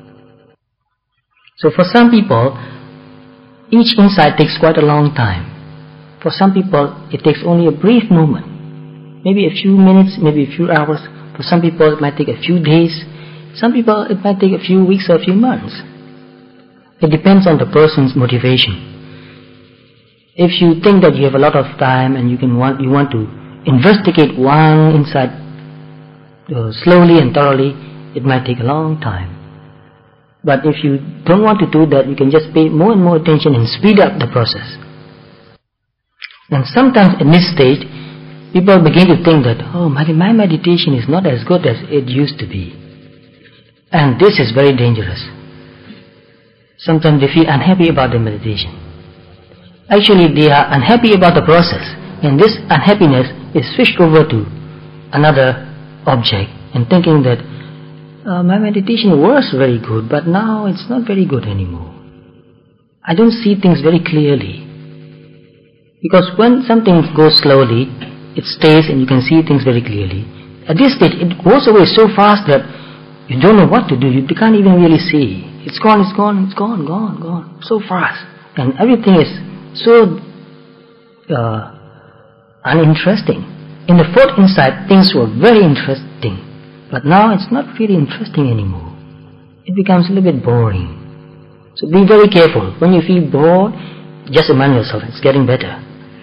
So for some people, each insight takes quite a long time. For some people, it takes only a brief moment. Maybe a few minutes, maybe a few hours. For some people, it might take a few days. Some people, it might take a few weeks or a few months. It depends on the person's motivation. If you think that you have a lot of time and you can want you want to investigate one insight uh, slowly and thoroughly, it might take a long time. But if you don't want to do that, you can just pay more and more attention and speed up the process. And sometimes in this stage, people begin to think that, oh, my, my meditation is not as good as it used to be. And this is very dangerous. Sometimes they feel unhappy about their meditation. Actually, they are unhappy about the process, and this unhappiness is switched over to another object and thinking that uh, my meditation was very good, but now it's not very good anymore. I don't see things very clearly. Because when something goes slowly, it stays and you can see things very clearly. At this stage, it goes away so fast that you don't know what to do. You can't even really see. It's gone, it's gone, it's gone, gone, gone. So fast. And everything is so uh, uninteresting. In the fourth insight, things were very interesting. But now it's not really interesting anymore. It becomes a little bit boring. So be very careful. When you feel bored, just remind yourself, it's getting better.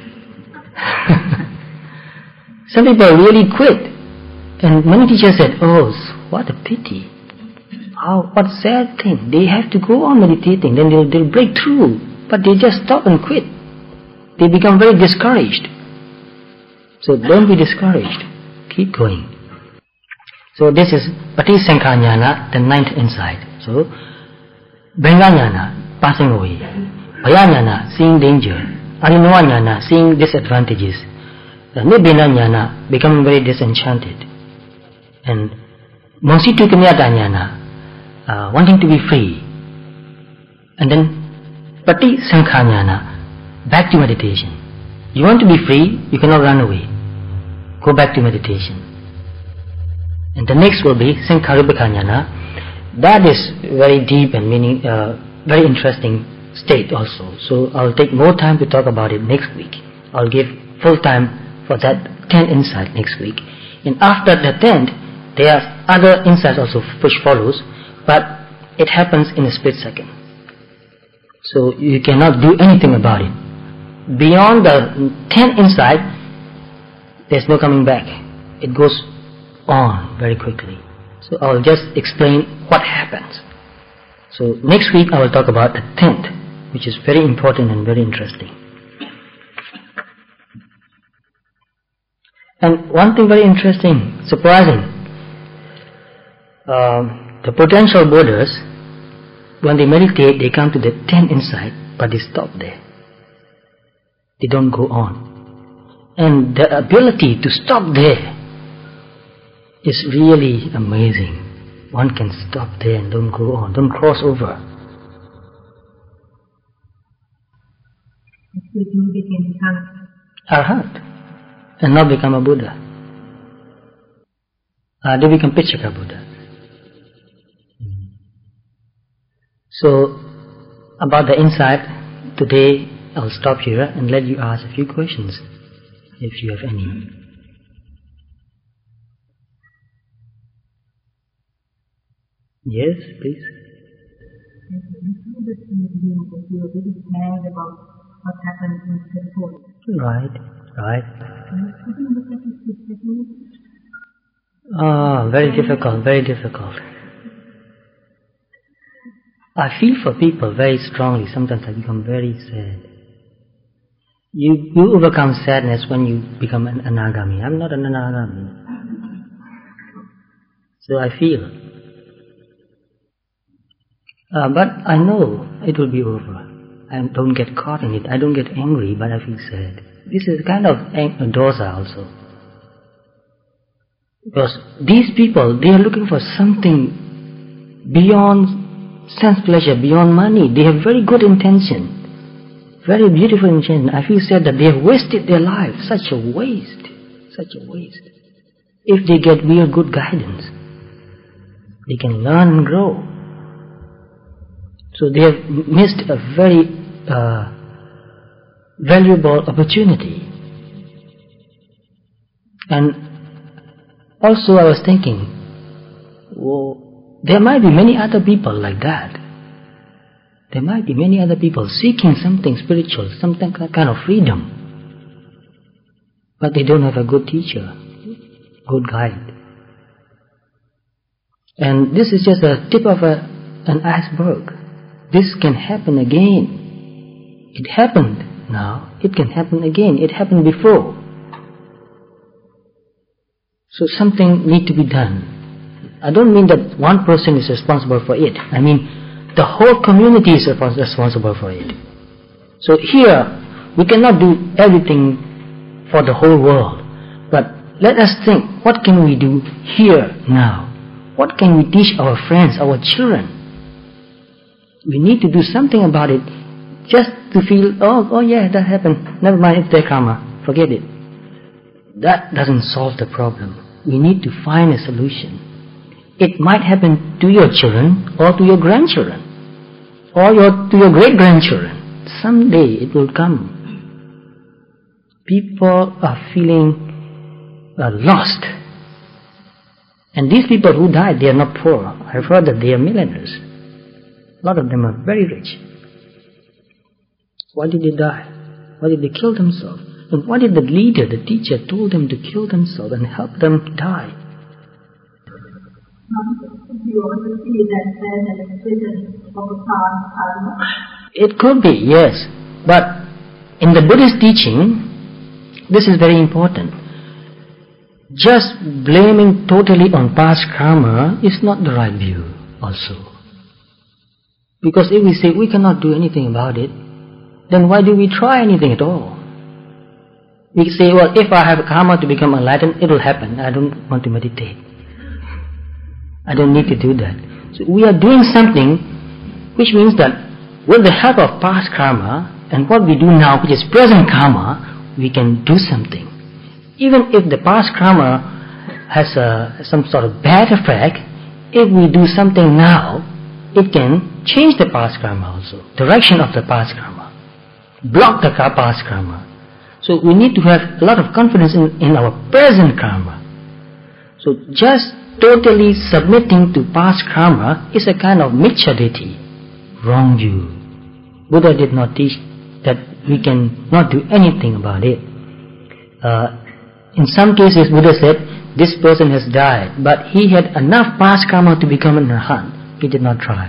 Some people really quit. And many teachers said, oh, what a pity. How, what a sad thing. They have to go on meditating, then they'll, they'll break through. But they just stop and quit. They become very discouraged. So don't be discouraged. Keep going. So this is Patisankha Jnana, the ninth insight. So, Bhenga Jnana, passing away. Bhaya Jnana, seeing danger. Arinava Jnana, seeing disadvantages. Nibbena Jnana, becoming very disenchanted. And Monsitu Kamyata Jnana, uh, wanting to be free. And then Patisankha Jnana, back to meditation. You want to be free, you cannot run away. Go back to meditation. And the next will be Sankharupekkha Jnana. That is very deep and meaning, uh, very interesting state also. So I'll take more time to talk about it next week. I'll give full time for that tenth insight next week. And after the tenth, there are other insights also which follows, but it happens in a split second. So you cannot do anything about it. Beyond the tenth insight, there's no coming back. It goes on very quickly. So I'll just explain what happens. So next week I will talk about the tenth, which is very important and very interesting. And one thing very interesting, surprising, uh, the potential Buddhas, when they meditate, they come to the tenth insight, but they stop there. They don't go on. And the ability to stop there is really amazing. One can stop there and don't go on, don't cross over. They can become Arhat and not become a Buddha. Uh, they become Pitchaka Buddha. So, about the insight, today I'll stop here and let you ask a few questions, if you have any. Yes, please. You're really sad about what happened in Singapore. Right, right. Oh, very difficult, very difficult. I feel for people very strongly. Sometimes I become very sad. You you overcome sadness when you become an anagami. I'm not an anagami. So I feel. Uh, but I know it will be over. I don't get caught in it. I don't get angry, but I feel sad. This is kind of ang- dosa also. Because these people, they are looking for something beyond sense pleasure, beyond money. They have very good intention, very beautiful intention. I feel sad that they have wasted their life. Such a waste, such a waste. If they get real good guidance, they can learn and grow. So they have missed a very uh, valuable opportunity. And also I was thinking, well, there might be many other people like that. There might be many other people seeking something spiritual, something kind of freedom. But they don't have a good teacher, good guide. And this is just a tip of a, an iceberg. This can happen again. It happened now. It can happen again. It happened before. So something needs to be done. I don't mean that one person is responsible for it. I mean the whole community is responsible for it. So here, we cannot do everything for the whole world. But let us think, what can we do here now? What can we teach our friends, our children? We need to do something about it, just to feel, oh, oh yeah, that happened. Never mind, it's their karma. Forget it. That doesn't solve the problem. We need to find a solution. It might happen to your children, or to your grandchildren, or your, to your great-grandchildren. Someday it will come. People are feeling uh, lost. And these people who died, they are not poor. I've heard that they are millionaires. A lot of them are very rich. Why did they die? Why did they kill themselves? And why did the leader, the teacher, told them to kill themselves and help them die? It could be, yes. But in the Buddhist teaching, this is very important. Just blaming totally on past karma is not the right view also. Because if we say we cannot do anything about it, then why do we try anything at all? We say, well, if I have karma to become enlightened, it will happen. I don't want to meditate. I don't need to do that. So we are doing something which means that with the help of past karma and what we do now, which is present karma, we can do something. Even if the past karma has a, some sort of bad effect, if we do something now, it can change the past karma also, direction of the past karma, block the past karma. So we need to have a lot of confidence in, in our present karma. So just totally submitting to past karma is a kind of micchaditi, wrong view. Buddha did not teach that we can not do anything about it. Uh, in some cases, Buddha said, this person has died, but he had enough past karma to become an arhat. He did not try.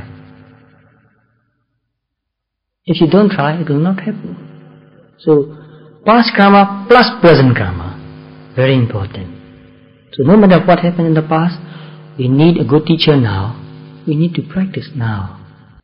If you don't try, it will not happen. So, past karma plus present karma, very important. So no matter what happened in the past, we need a good teacher now. We need to practice now.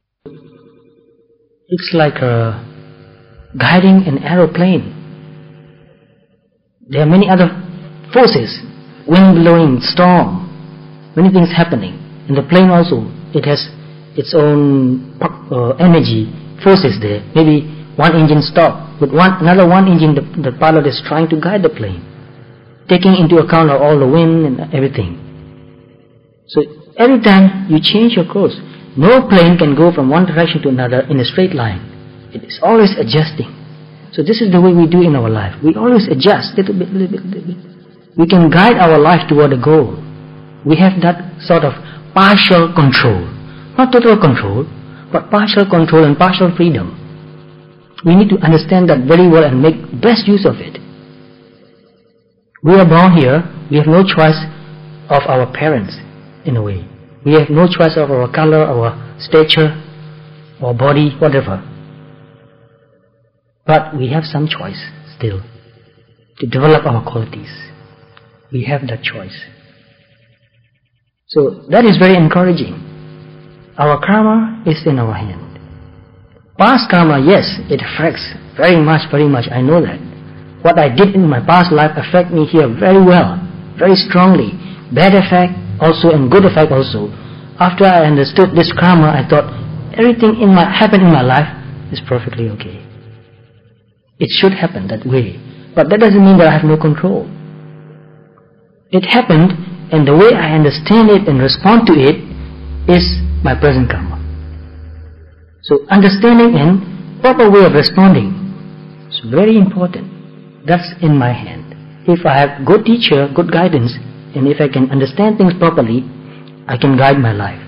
It's like uh, guiding an aeroplane. There are many other forces, wind blowing, storm, many things happening. In the plane also, it has its own uh, energy, forces there. Maybe one engine stopped, with one, another one engine the, the pilot is trying to guide the plane, taking into account of all the wind and everything. So every time you change your course, no plane can go from one direction to another in a straight line. It is always adjusting. So this is the way we do in our life. We always adjust little bit, little bit, little bit. We can guide our life toward a goal. We have that sort of partial control. Not total control, but partial control and partial freedom. We need to understand that very well and make best use of it. We are born here, we have no choice of our parents, in a way. We have no choice of our color, our stature, our body, whatever. But we have some choice still to develop our qualities. We have that choice. So that is very encouraging. Our karma is in our hand. Past karma, yes, it affects very much, very much, I know that. What I did in my past life affect me here very well, very strongly. Bad effect also and good effect also. After I understood this karma, I thought everything in my happened in my life is perfectly okay. It should happen that way. But that doesn't mean that I have no control. It happened, and the way I understand it and respond to it is my present karma. So understanding and proper way of responding is very important. That's in my hand. If I have good teacher, good guidance, and if I can understand things properly, I can guide my life.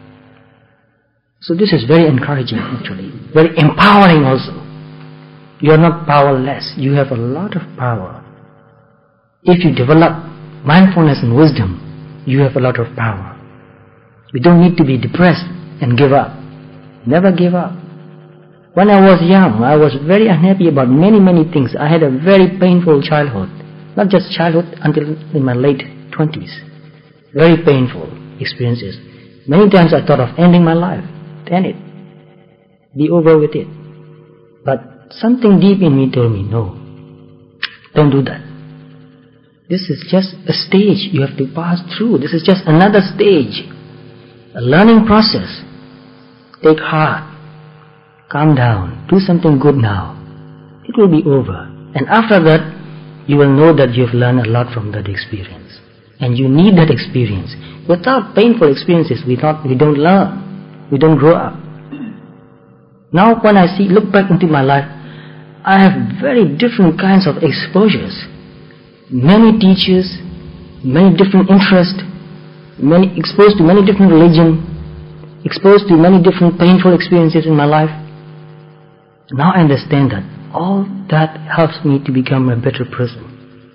So this is very encouraging actually, very empowering also. You are not powerless, you have a lot of power. If you develop mindfulness and wisdom, you have a lot of power. You don't need to be depressed and give up. Never give up. When I was young, I was very unhappy about many, many things. I had a very painful childhood. Not just childhood, until in my late twenties. Very painful experiences. Many times I thought of ending my life. End it. Be over with it. But something deep in me told me, no, don't do that. This is just a stage you have to pass through. This is just another stage. A learning process. Take heart. Calm down. Do something good now. It will be over. And after that, you will know that you have learned a lot from that experience. And you need that experience. Without painful experiences, we, not, we don't learn. We don't grow up. Now when I see, look back into my life, I have very different kinds of exposures. Many teachers, many different interests, many, exposed to many different religions, exposed to many different painful experiences in my life. Now I understand that all that helps me to become a better person.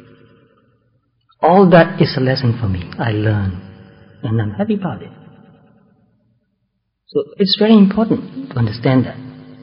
All that is a lesson for me. I learn, and I'm happy about it. So it's very important to understand that.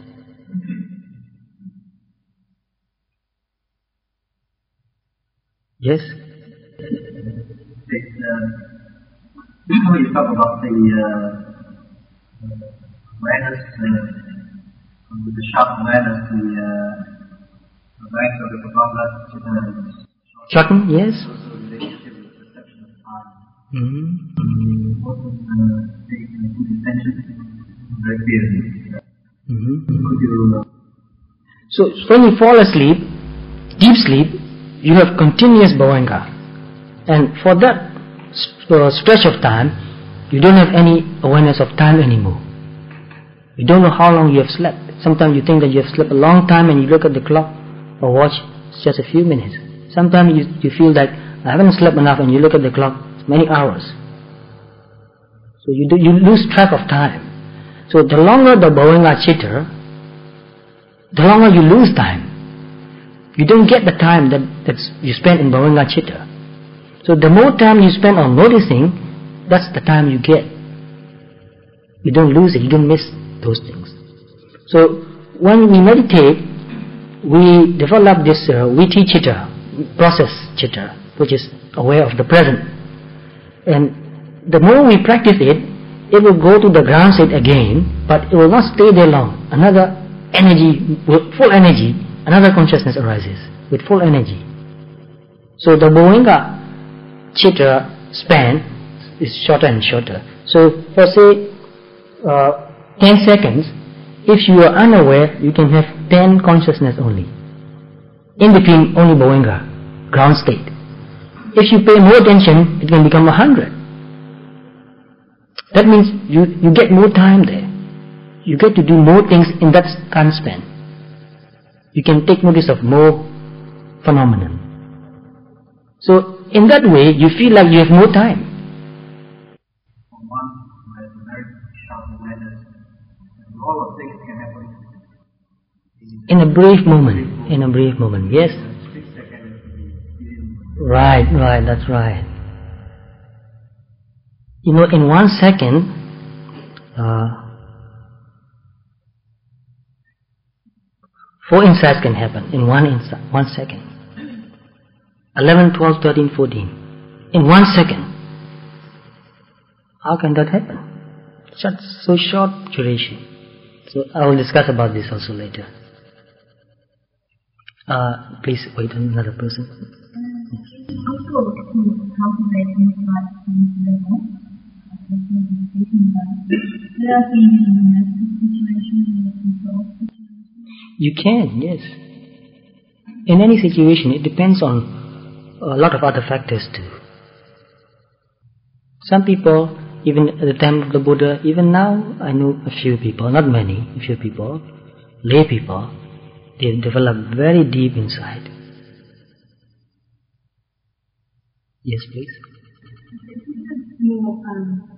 Yes? It's, uh, when you talk about the uh, awareness, uh, with the sharp awareness, the uh, awareness of the Bhagavad Shorten, yes? also relationship with perception of time. Mm-hmm. Important uh, state and good intention, very clearly. Mm-hmm. Could you, uh, So when you fall asleep, deep sleep, you have continuous bhavanga. And for that uh, stretch of time, you don't have any awareness of time anymore. You don't know how long you have slept. Sometimes you think that you have slept a long time and you look at the clock or watch, it's just a few minutes. Sometimes you, you feel that I haven't slept enough and you look at the clock, it's many hours. So you, do, you lose track of time. So the longer the bhavanga chitta, the longer you lose time. You don't get the time that that's you spend in bhavanga chitta. So the more time you spend on noticing, that's the time you get. You don't lose it, you don't miss those things. So when we meditate, we develop this uh, viti chitta, process chitta, which is aware of the present. And the more we practice it, it will go to the ground state again, but it will not stay there long. Another energy, with full energy, another consciousness arises with full energy. So the bhavanga chitta span is shorter and shorter. So for say uh, ten seconds, if you are unaware, you can have ten consciousness only. In between only bhavanga, ground state. If you pay more attention, it can become a hundred. That means you, you get more time there. You get to do more things in that time span. You can take notice of more phenomenon. So in that way, you feel like you have more time. from one who has a very sharp awareness, and all of things can happen In a brief moment. In a brief moment, yes. in a split second. Right, right, that's right. You know, in one second, uh, four insights can happen in one insight, one second. eleven, twelve, thirteen, fourteen. In one second. How can that happen? Such so short duration. So I will discuss about this also later. Uh, please wait another person. Also, to cultivate insight in level, there are being in a domestic situation, in a control situation. You can, yes. In any situation, it depends on a lot of other factors too. Some people, even at the time of the Buddha, even now, I know a few people, not many, a few people, lay people, they develop very deep insight. Yes, please. More, um,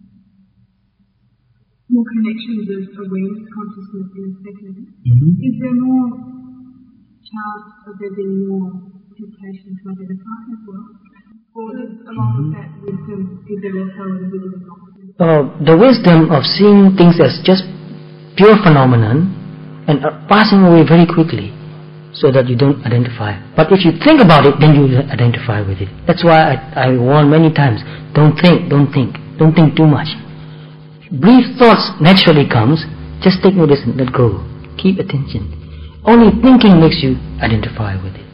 more connection with awareness, consciousness in a second. Mm-hmm. Is there more chance of there being more temptation to identify as well? Or is, along with that wisdom, is there also a wisdom of Uh, the wisdom of seeing things as just pure phenomenon and are passing away very quickly so that you don't identify. But if you think about it, then you identify with it. That's why I, I warn many times, don't think, don't think, don't think too much. Brief thoughts naturally comes, just take notice and let go. Keep attention. Only thinking makes you identify with it.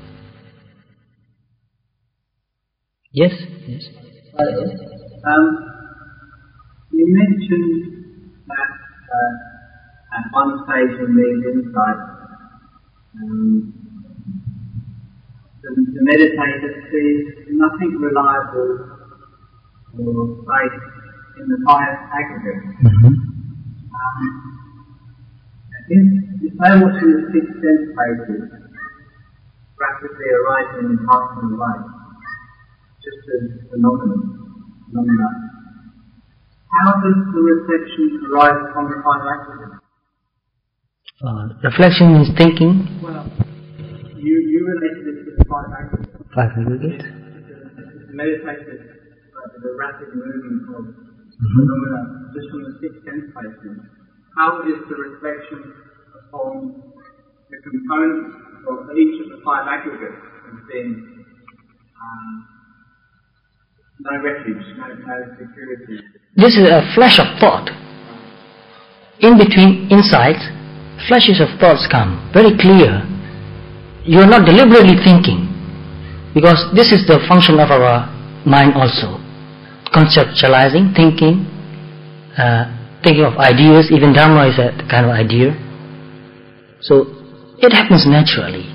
Yes? Yes. Um, you mentioned that uh, at one stage in these insights, um, the, the meditator sees nothing reliable or safe in the highest aggregate. Mm-hmm. Um, if, if they were to the six sense pages, rapidly arising and passing away, just as phenomena, phenomena, how does the reflection arise from the five aggregates? Uh, reflection means thinking. Well, you, you related it to the five aggregates. Five aggregates. The meditated, uh, the rapid movement of Mm-hmm. phenomena just from the six sense pages. How is the reflection upon the components of each of the five aggregates as being um, no refuge, no, no security? This is a flash of thought. In between insights, flashes of thoughts come, very clear. You are not deliberately thinking, because this is the function of our mind also. Conceptualizing, thinking, uh, thinking of ideas, even Dharma is a kind of idea. So, it happens naturally.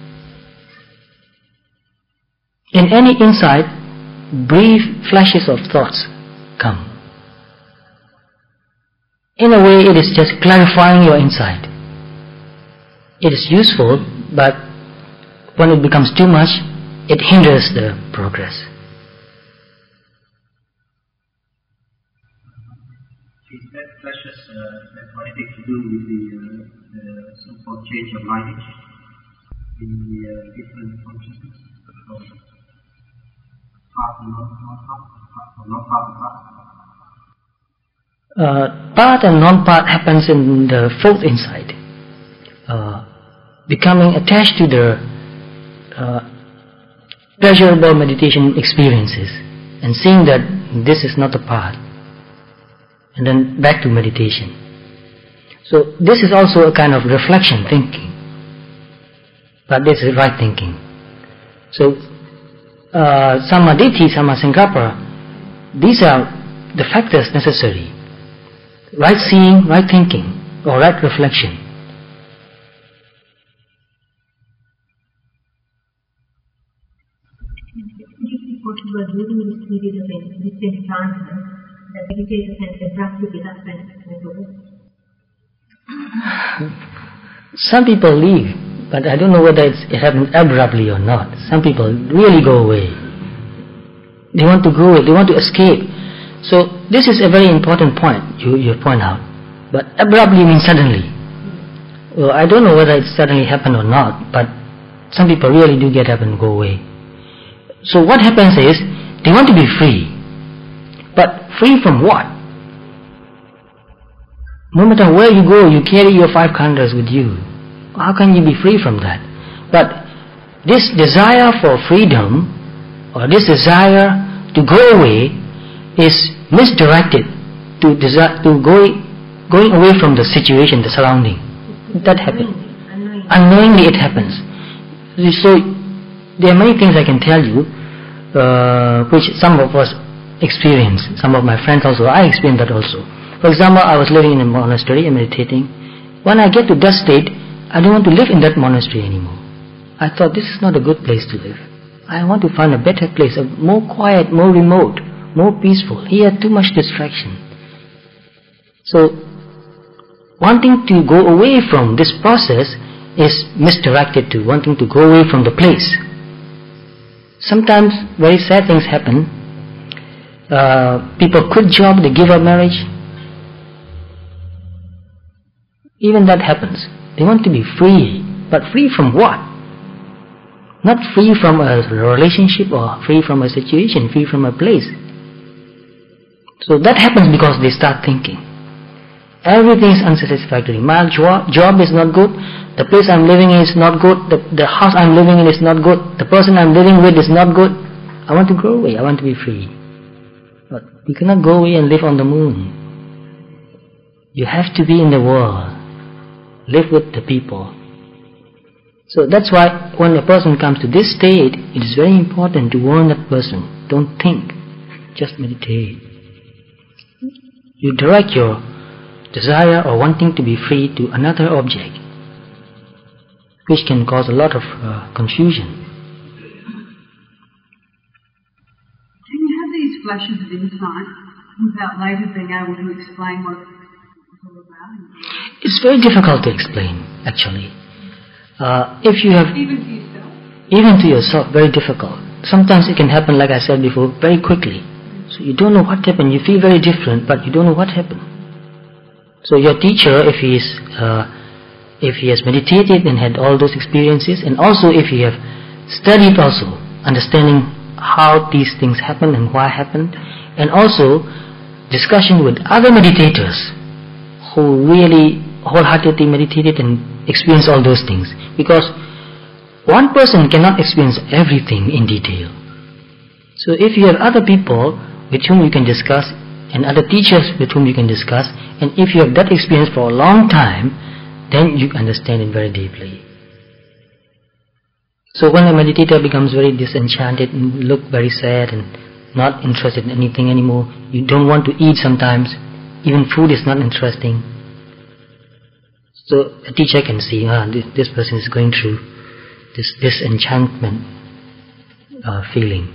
In any insight, brief flashes of thoughts come. In a way, it is just clarifying your insight. It is useful, but when it becomes too much, it hinders the progress. Is that flashes uh, have anything to do with the, uh, the so-called change of lineage in the uh, different consciousness? From part and non-part, part and non-part, part? Uh, part and non-part happens in the fourth insight. Uh, becoming attached to the uh, pleasurable meditation experiences and seeing that this is not a part, and then back to meditation. So this is also a kind of reflection thinking, but this is right thinking. So uh, Sammaditthi, Sammasankappa, these are the factors necessary. Right seeing, right thinking, or right reflection. Would it be possible during this period of existing transfer that meditators can abruptly get up and go? Some people leave, but I don't know whether it's, it happens abruptly or not. Some people really go away. They want to go away, they want to escape. So this is a very important point you, you point out. But abruptly means suddenly. Well, I don't know whether it suddenly happened or not, but some people really do get up and go away. So what happens is, they want to be free. But free from what? No matter where you go, you carry your five khandhas with you. How can you be free from that? But this desire for freedom, or this desire to go away, is misdirected to desire to go, going away from the situation, the surrounding. That happens. Unknowingly. Unknowingly it happens. So there are many things I can tell you, uh, which some of us experience. Some of my friends also. I experienced that also. For example, I was living in a monastery and meditating. When I get to that state, I don't want to live in that monastery anymore. I thought this is not a good place to live. I want to find a better place, a more quiet, more remote, more peaceful. Here, too much distraction. So, wanting to go away from this process is misdirected to wanting to go away from the place. Sometimes very sad things happen. Uh, people quit job, they give up marriage. Even that happens. They want to be free. But free from what? Not free from a relationship or free from a situation, free from a place. So that happens because they start thinking. Everything is unsatisfactory. My job, job is not good. The place I'm living in is not good. The, the house I'm living in is not good. The person I'm living with is not good. I want to go away. I want to be free. But you cannot go away and live on the moon. You have to be in the world. Live with the people. So that's why when a person comes to this state, it is very important to warn that person. Don't think. Just meditate. You direct your desire or wanting to be free to another object, which can cause a lot of uh, confusion. Can you have these flashes of insight without later being able to explain what it's all about? It's very difficult to explain, actually. Uh, if you have... Even to yourself? Even to yourself, very difficult. Sometimes it can happen, like I said before, very quickly. So you don't know what happened. You feel very different, but you don't know what happened. So your teacher, if he is, uh, if he has meditated and had all those experiences, and also if he have studied also, understanding how these things happen and why happened, and also discussion with other meditators who really wholeheartedly meditated and experienced all those things. Because one person cannot experience everything in detail. So if you have other people with whom you can discuss, and other teachers with whom you can discuss, and if you have that experience for a long time, then you understand it very deeply. So when a meditator becomes very disenchanted and look very sad and not interested in anything anymore, you don't want to eat sometimes, even food is not interesting. So a teacher can see, ah, this, this person is going through this disenchantment uh, feeling.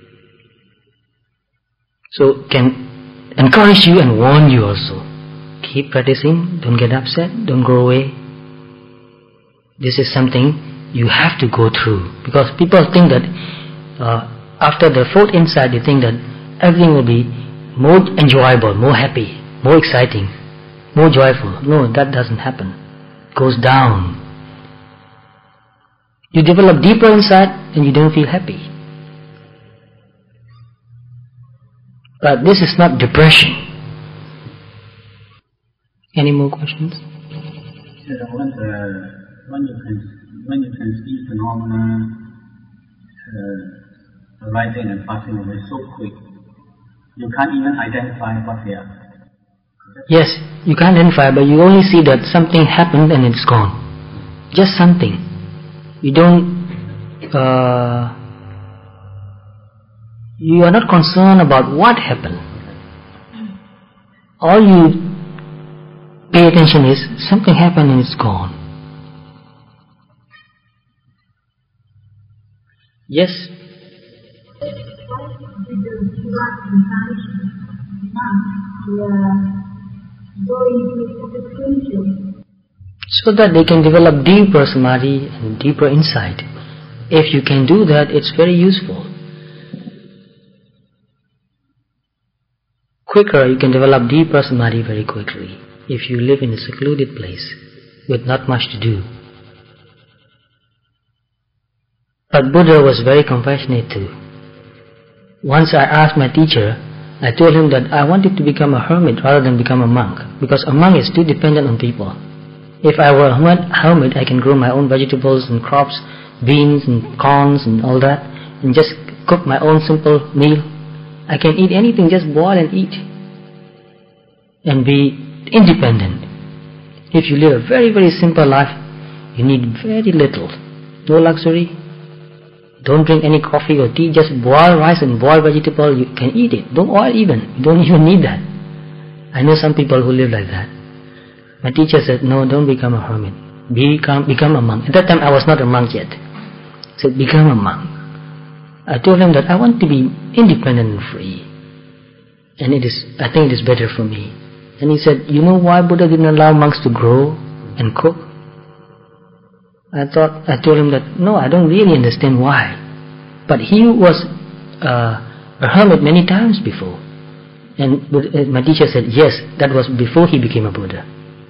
So can encourage you and warn you also. Keep practicing, don't get upset, don't go away. This is something you have to go through. Because people think that uh, after the fourth insight, they think that everything will be more enjoyable, more happy, more exciting, more joyful. No, that doesn't happen. It goes down. You develop deeper insight and you don't feel happy. But this is not depression. Any more questions? Sir, I wonder, when you can, when you can see phenomena uh, arising and passing away so quick, you can't even identify what they are. Yes, you can't identify, but you only see that something happened and it's gone. Just something. You don't... Uh, you are not concerned about what happened. All you pay attention is something happened and it's gone. Yes? So that they can develop deeper samadhi and deeper insight. If you can do that, it's very useful. Quicker, you can develop deeper samadhi very quickly if you live in a secluded place with not much to do. But Buddha was very compassionate too. once I asked my teacher, I told him that I wanted to become a hermit rather than become a monk, because a monk is too dependent on people. If I were a hermit, I can grow my own vegetables and crops, beans and corns and all that, and just cook my own simple meal. I can eat anything, just boil and eat, and be independent. If you live a very, very simple life, you need very little, no luxury. Don't drink any coffee or tea, just boil rice and boil vegetable, you can eat it. Don't oil even, you don't even need that. I know some people who live like that. My teacher said, no, don't become a hermit. Become, become a monk. At that time I was not a monk yet. He said, become a monk. I told him that I want to be independent and free. And it is, I think it is better for me. And he said, you know why Buddha didn't allow monks to grow and cook? I thought, I told him that, no, I don't really understand why. But he was uh, a hermit many times before. And my teacher said, yes, that was before he became a Buddha.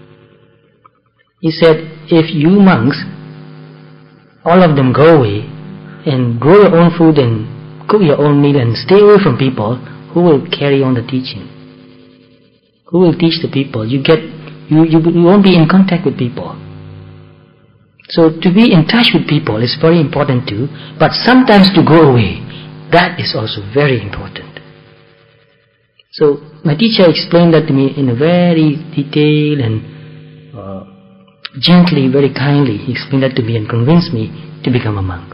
He said, if you monks, all of them go away and grow your own food and cook your own meal and stay away from people, who will carry on the teaching? Who will teach the people? You get, you, you, you won't be in contact with people. So to be in touch with people is very important too, but sometimes to go away, that is also very important. So my teacher explained that to me in a very detailed and uh, gently, very kindly. He explained that to me and convinced me to become a monk.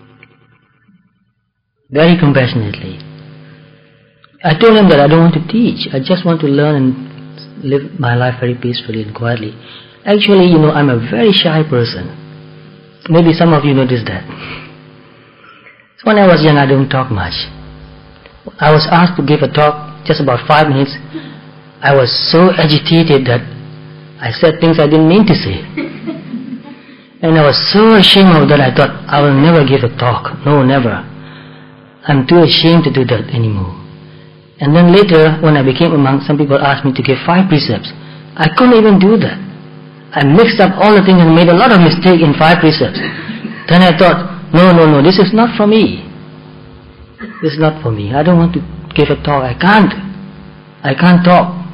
Very compassionately. I told him that I don't want to teach, I just want to learn and live my life very peacefully and quietly. Actually, you know, I'm a very shy person. Maybe some of you noticed that. So when I was young, I don't talk much. I was asked to give a talk just about five minutes. I was so agitated that I said things I didn't mean to say. And I was so ashamed of that, I thought, I will never give a talk. No, never. I'm too ashamed to do that anymore. And then later, when I became a monk, some people asked me to give five precepts. I couldn't even do that. I mixed up all the things and made a lot of mistakes in five precepts. Then I thought, no, no, no, this is not for me. This is not for me. I don't want to give a talk. I can't. I can't talk.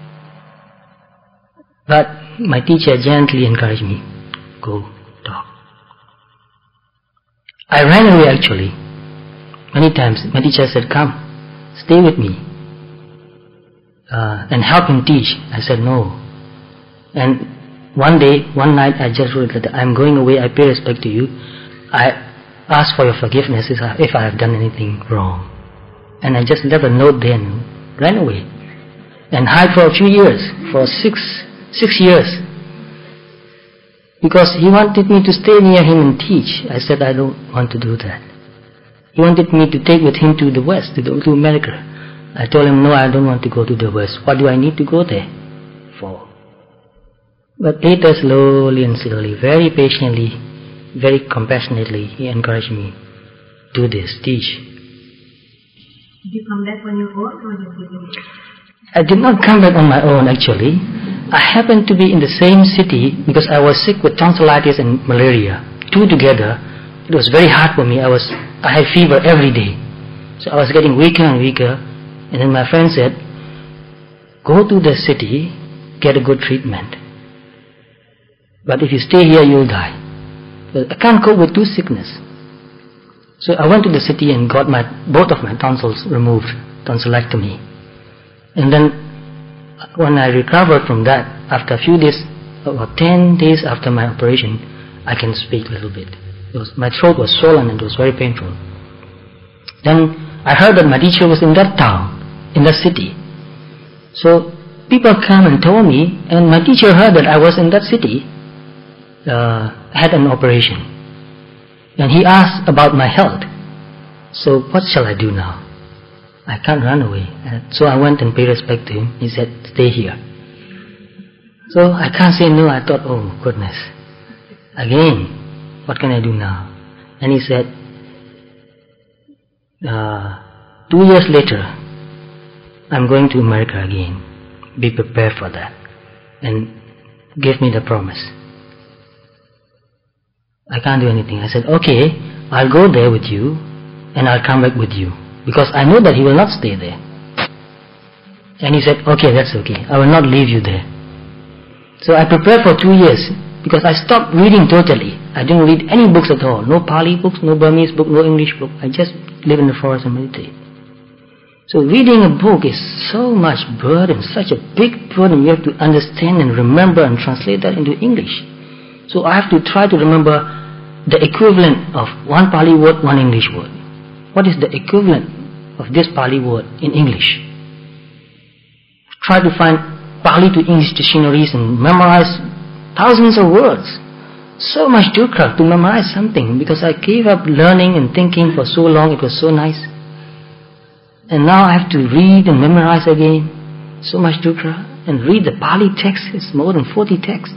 But my teacher gently encouraged me, go talk. I ran away actually. Many times my teacher said, come, stay with me uh, and help him teach. I said no. And one day, one night, I just wrote that I'm going away, I pay respect to you. I ask for your forgiveness if I have done anything wrong. And I just left a note there and ran away. And hid for a few years, for six, six years. Because he wanted me to stay near him and teach. I said I don't want to do that. He wanted me to take with him to the West, to, the, to America. I told him, no, I don't want to go to the West. What do I need to go there for? But later, slowly and slowly, very patiently, very compassionately, he encouraged me, do this, teach. Did you come back on your own or did you? I did not come back on my own actually. I happened to be in the same city because I was sick with tonsillitis and malaria, two together. It was very hard for me. I was, I had fever every day. So I was getting weaker and weaker. And then my friend said, go to the city, get a good treatment. But if you stay here, you'll die. But I can't cope with two sickness. So I went to the city and got my both of my tonsils removed, tonsillectomy. And then when I recovered from that, after a few days, about ten days after my operation, I can speak a little bit. It was, my throat was swollen and it was very painful. Then I heard that my teacher was in that town, in that city. So people came and told me, and my teacher heard that I was in that city, uh, had an operation. And he asked about my health. So what shall I do now? I can't run away. So I went and paid respect to him. He said, stay here. So I can't say no. I thought, oh goodness. Again, what can I do now? And he said, uh, two years later, I'm going to America again. Be prepared for that. And give me the promise. I can't do anything. I said, okay, I'll go there with you and I'll come back with you because I know that he will not stay there. And he said, okay, that's okay. I will not leave you there. So I prepared for two years because I stopped reading totally. I didn't read any books at all. No Pali books, no Burmese book, no English book. I just live in the forest and meditate. So reading a book is so much burden, such a big burden. You have to understand and remember and translate that into English. So I have to try to remember the equivalent of one Pali word, one English word. What is the equivalent of this Pali word in English? Try to find Pali to English dictionaries and memorize thousands of words. So much dukkha to memorize something because I gave up learning and thinking for so long. It was so nice. And now I have to read and memorize again. So much dukkha. And read the Pali text. It's more than forty texts.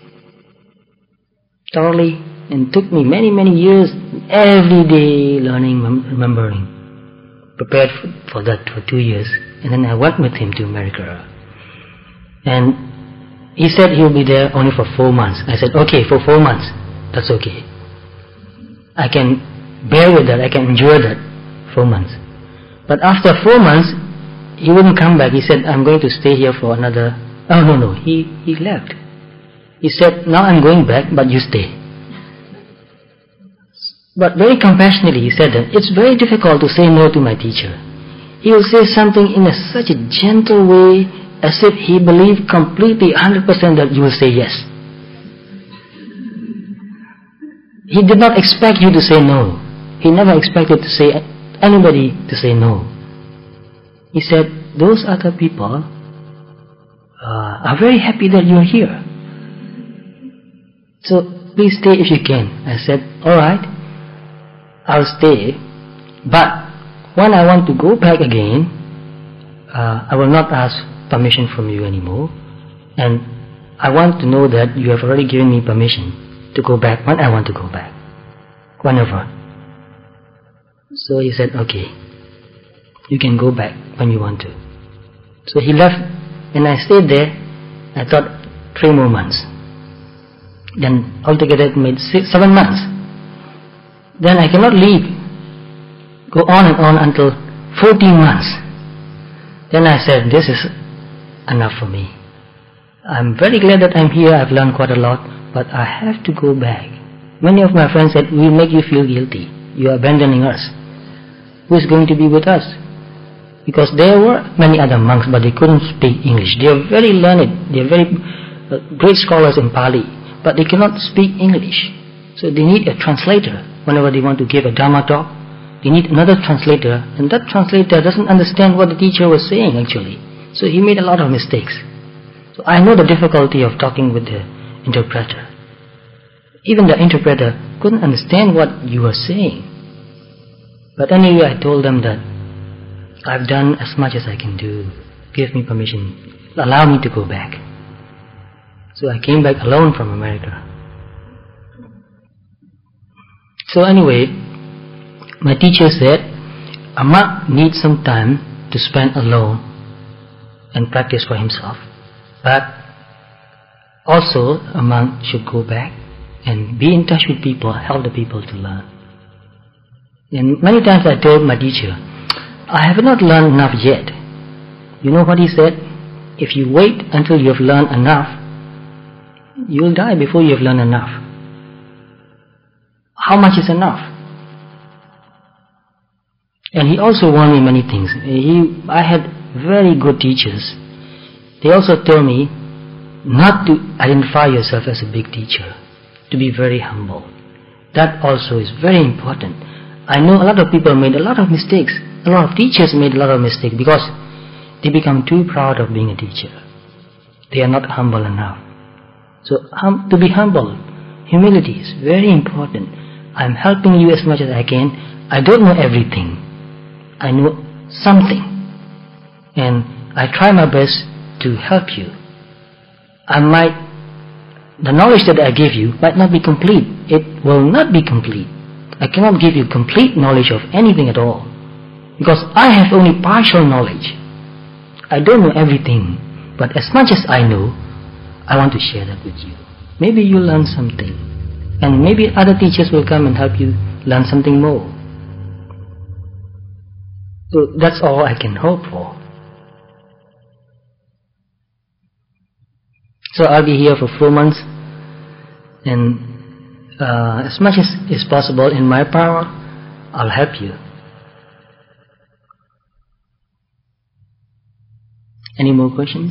Thoroughly. And it took me many, many years, every day learning, remembering. Prepared for that for two years. And then I went with him to America. And he said he'll be there only for four months. I said, okay, for four months. That's okay. I can bear with that. I can enjoy that. Four months. But after four months, he wouldn't come back. He said, I'm going to stay here for another... Oh, no, no. He, he left. He said, now I'm going back, but you stay. But very compassionately he said that it's very difficult to say no to my teacher. He will say something in a, such a gentle way, as if he believed completely one hundred percent that you will say yes. He did not expect you to say no. He never expected to say anybody to say no. He said, those other people uh, are very happy that you are here. So please stay if you can. I said, alright, I'll stay. But when I want to go back again, uh, I will not ask permission from you anymore. And I want to know that you have already given me permission to go back when I want to go back. Whenever. So he said, okay, you can go back when you want to. So he left and I stayed there, I thought three more months. Then altogether it made six, seven months. Then I cannot leave. Go on and on until fourteen months. Then I said, this is enough for me. I'm very glad that I'm here, I've learned quite a lot, but I have to go back. Many of my friends said, we make you feel guilty. You are abandoning us. Who is going to be with us? Because there were many other monks, but they couldn't speak English. They are very learned, they are very uh, great scholars in Pali, but they cannot speak English. So they need a translator. Whenever they want to give a Dharma talk, they need another translator, and that translator doesn't understand what the teacher was saying actually. So he made a lot of mistakes. So I know the difficulty of talking with the interpreter. Even the interpreter couldn't understand what you were saying. But anyway, I told them that I've done as much as I can do. Give me permission. Allow me to go back. So I came back alone from America. So anyway, my teacher said, a monk needs some time to spend alone and practice for himself. But also a monk should go back and be in touch with people, help the people to learn. And many times I told my teacher, I have not learned enough yet. You know what he said? If you wait until you have learned enough, you will die before you have learned enough. How much is enough? And he also warned me many things. He, I had very good teachers. They also told me not to identify yourself as a big teacher, to be very humble. That also is very important. I know a lot of people made a lot of mistakes. A lot of teachers made a lot of mistakes because they become too proud of being a teacher. They are not humble enough. So hum, to be humble, humility is very important. I'm helping you as much as I can. I don't know everything. I know something. And I try my best to help you. I might, the knowledge that I give you might not be complete. It will not be complete. I cannot give you complete knowledge of anything at all. Because I have only partial knowledge. I don't know everything. But as much as I know, I want to share that with you. Maybe you'll learn something. And maybe other teachers will come and help you learn something more. So that's all I can hope for. So I'll be here for four months, and uh, as much as is possible in my power, I'll help you. Any more questions?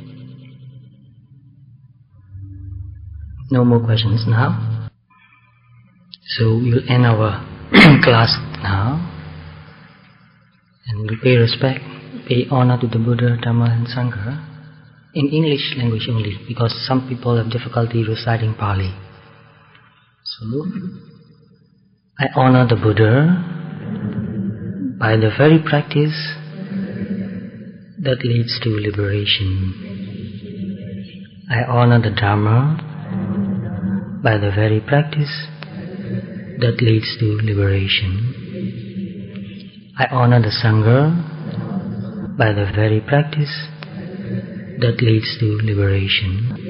No more questions now. So we'll end our class now, and we'll pay respect, pay honor to the Buddha, Dhamma and Sangha in English language only, because some people have difficulty reciting Pali. So I honor the Buddha by the very practice that leads to liberation. I honor the Dhamma by the very practice that leads to liberation. I honor the Sangha by the very practice that leads to liberation.